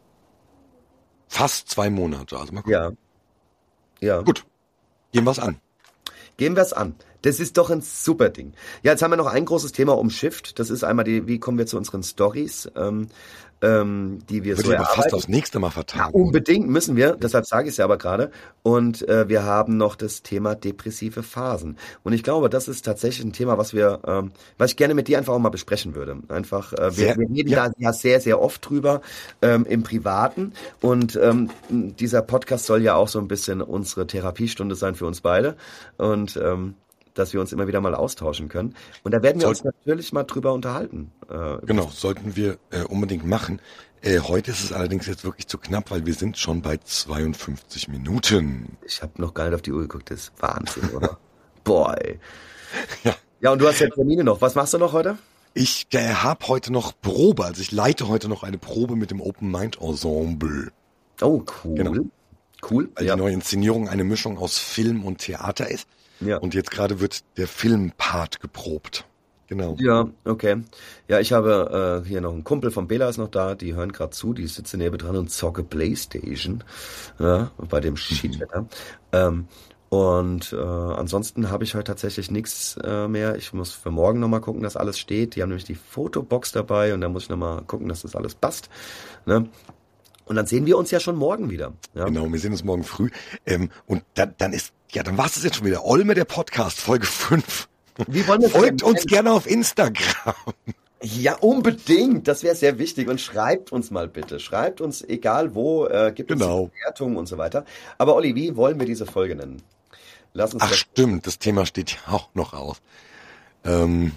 fast zwei Monate. Also mal gucken. ja, ja. Gut, gehen wir's an. Gehen wir es an. Das ist doch ein super Ding. Ja, jetzt haben wir noch ein großes Thema umschifft. Das ist einmal die, wie kommen wir zu unseren Stories, ähm, ähm, die wir Würde so ich aber fast erarbeiten. aufs nächste Mal Ja, vertagen. oder? unbedingt müssen wir, deshalb sage ich es ja aber gerade. Und äh, wir haben noch das Thema depressive Phasen. Und ich glaube, das ist tatsächlich ein Thema, was wir, ähm, was ich gerne mit dir einfach auch mal besprechen würde. Einfach, äh, wir, Sehr- wir reden ja. da ja sehr, sehr oft drüber ähm, im Privaten. Und ähm, dieser Podcast soll ja auch so ein bisschen unsere Therapiestunde sein für uns beide. Und ähm, dass wir uns immer wieder mal austauschen können. Und da werden wir Soll- uns natürlich mal drüber unterhalten. Äh, Genau, sollten wir äh, unbedingt machen. Äh, heute ist es allerdings jetzt wirklich zu knapp, weil wir sind schon bei zweiundfünfzig Minuten. Ich habe noch gar nicht auf die Uhr geguckt, das ist Wahnsinn, oder? Boah, ey. Ja. Ja, und du hast ja Termine noch. Was machst du noch heute? Ich äh, habe heute noch Probe, also ich leite heute noch eine Probe mit dem Open Mind Ensemble. Oh, cool. Genau. Cool. Weil Ja. die neue Inszenierung eine Mischung aus Film und Theater ist. Ja. Und jetzt gerade wird der Filmpart geprobt. Genau. Ja, okay. Ja, ich habe äh, hier noch einen Kumpel von Bela ist noch da, die hören gerade zu, die sitzen neben dran und zocke Playstation, ja, bei dem Schiedwetter. Ähm, und äh, ansonsten habe ich heute tatsächlich nichts äh, mehr. Ich muss für morgen nochmal gucken, dass alles steht. Die haben nämlich die Fotobox dabei und da muss ich nochmal gucken, dass das alles passt. Ne? Und dann sehen wir uns ja schon morgen wieder. Ja? Genau, wir sehen uns morgen früh. Ähm, und dann, dann ist, ja, dann war es jetzt schon wieder. Olme der Podcast, Folge fünf. Wie wollen wir Folgt uns gerne auf Instagram. Ja, unbedingt. Das wäre sehr wichtig. Und schreibt uns mal bitte. Schreibt uns, egal wo, äh, gibt Genau. uns Bewertungen und so weiter. Aber Olli, wie wollen wir diese Folge nennen? Lass uns Ach das, stimmt, das Thema steht ja auch noch aus. Ähm,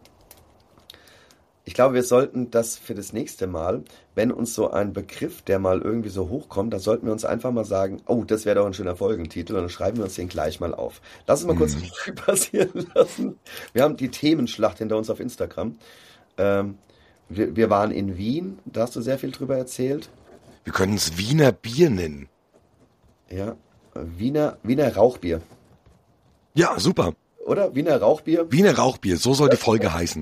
ich glaube, wir sollten das für das nächste Mal, wenn uns so ein Begriff, der mal irgendwie so hochkommt, dann sollten wir uns einfach mal sagen, oh, das wäre doch ein schöner Folgentitel. Und dann schreiben wir uns den gleich mal auf. Lass uns mal kurz Revue passieren lassen. Wir haben die Themenschlacht hinter uns auf Instagram. Ähm, wir, wir waren in Wien, da hast du sehr viel drüber erzählt. wir können es Wiener Bier nennen. Ja, Wiener, Wiener Rauchbier. Ja, super. oder? Wiener Rauchbier? Wiener Rauchbier, so soll die Folge heißen.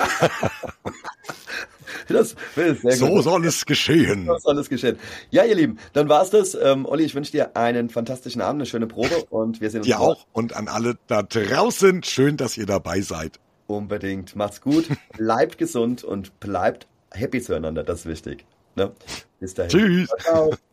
Das ist sehr so gut. soll es geschehen. So soll es geschehen. Ja, ihr Lieben, dann war's das. Ähm, Olli, ich wünsche dir einen fantastischen Abend, eine schöne Probe und wir sehen uns Dir auch und an alle da draußen. Schön, dass ihr dabei seid. Unbedingt. Macht's gut, bleibt gesund und bleibt happy zueinander. Das ist wichtig. Ne? Bis dahin. Tschüss. Ciao.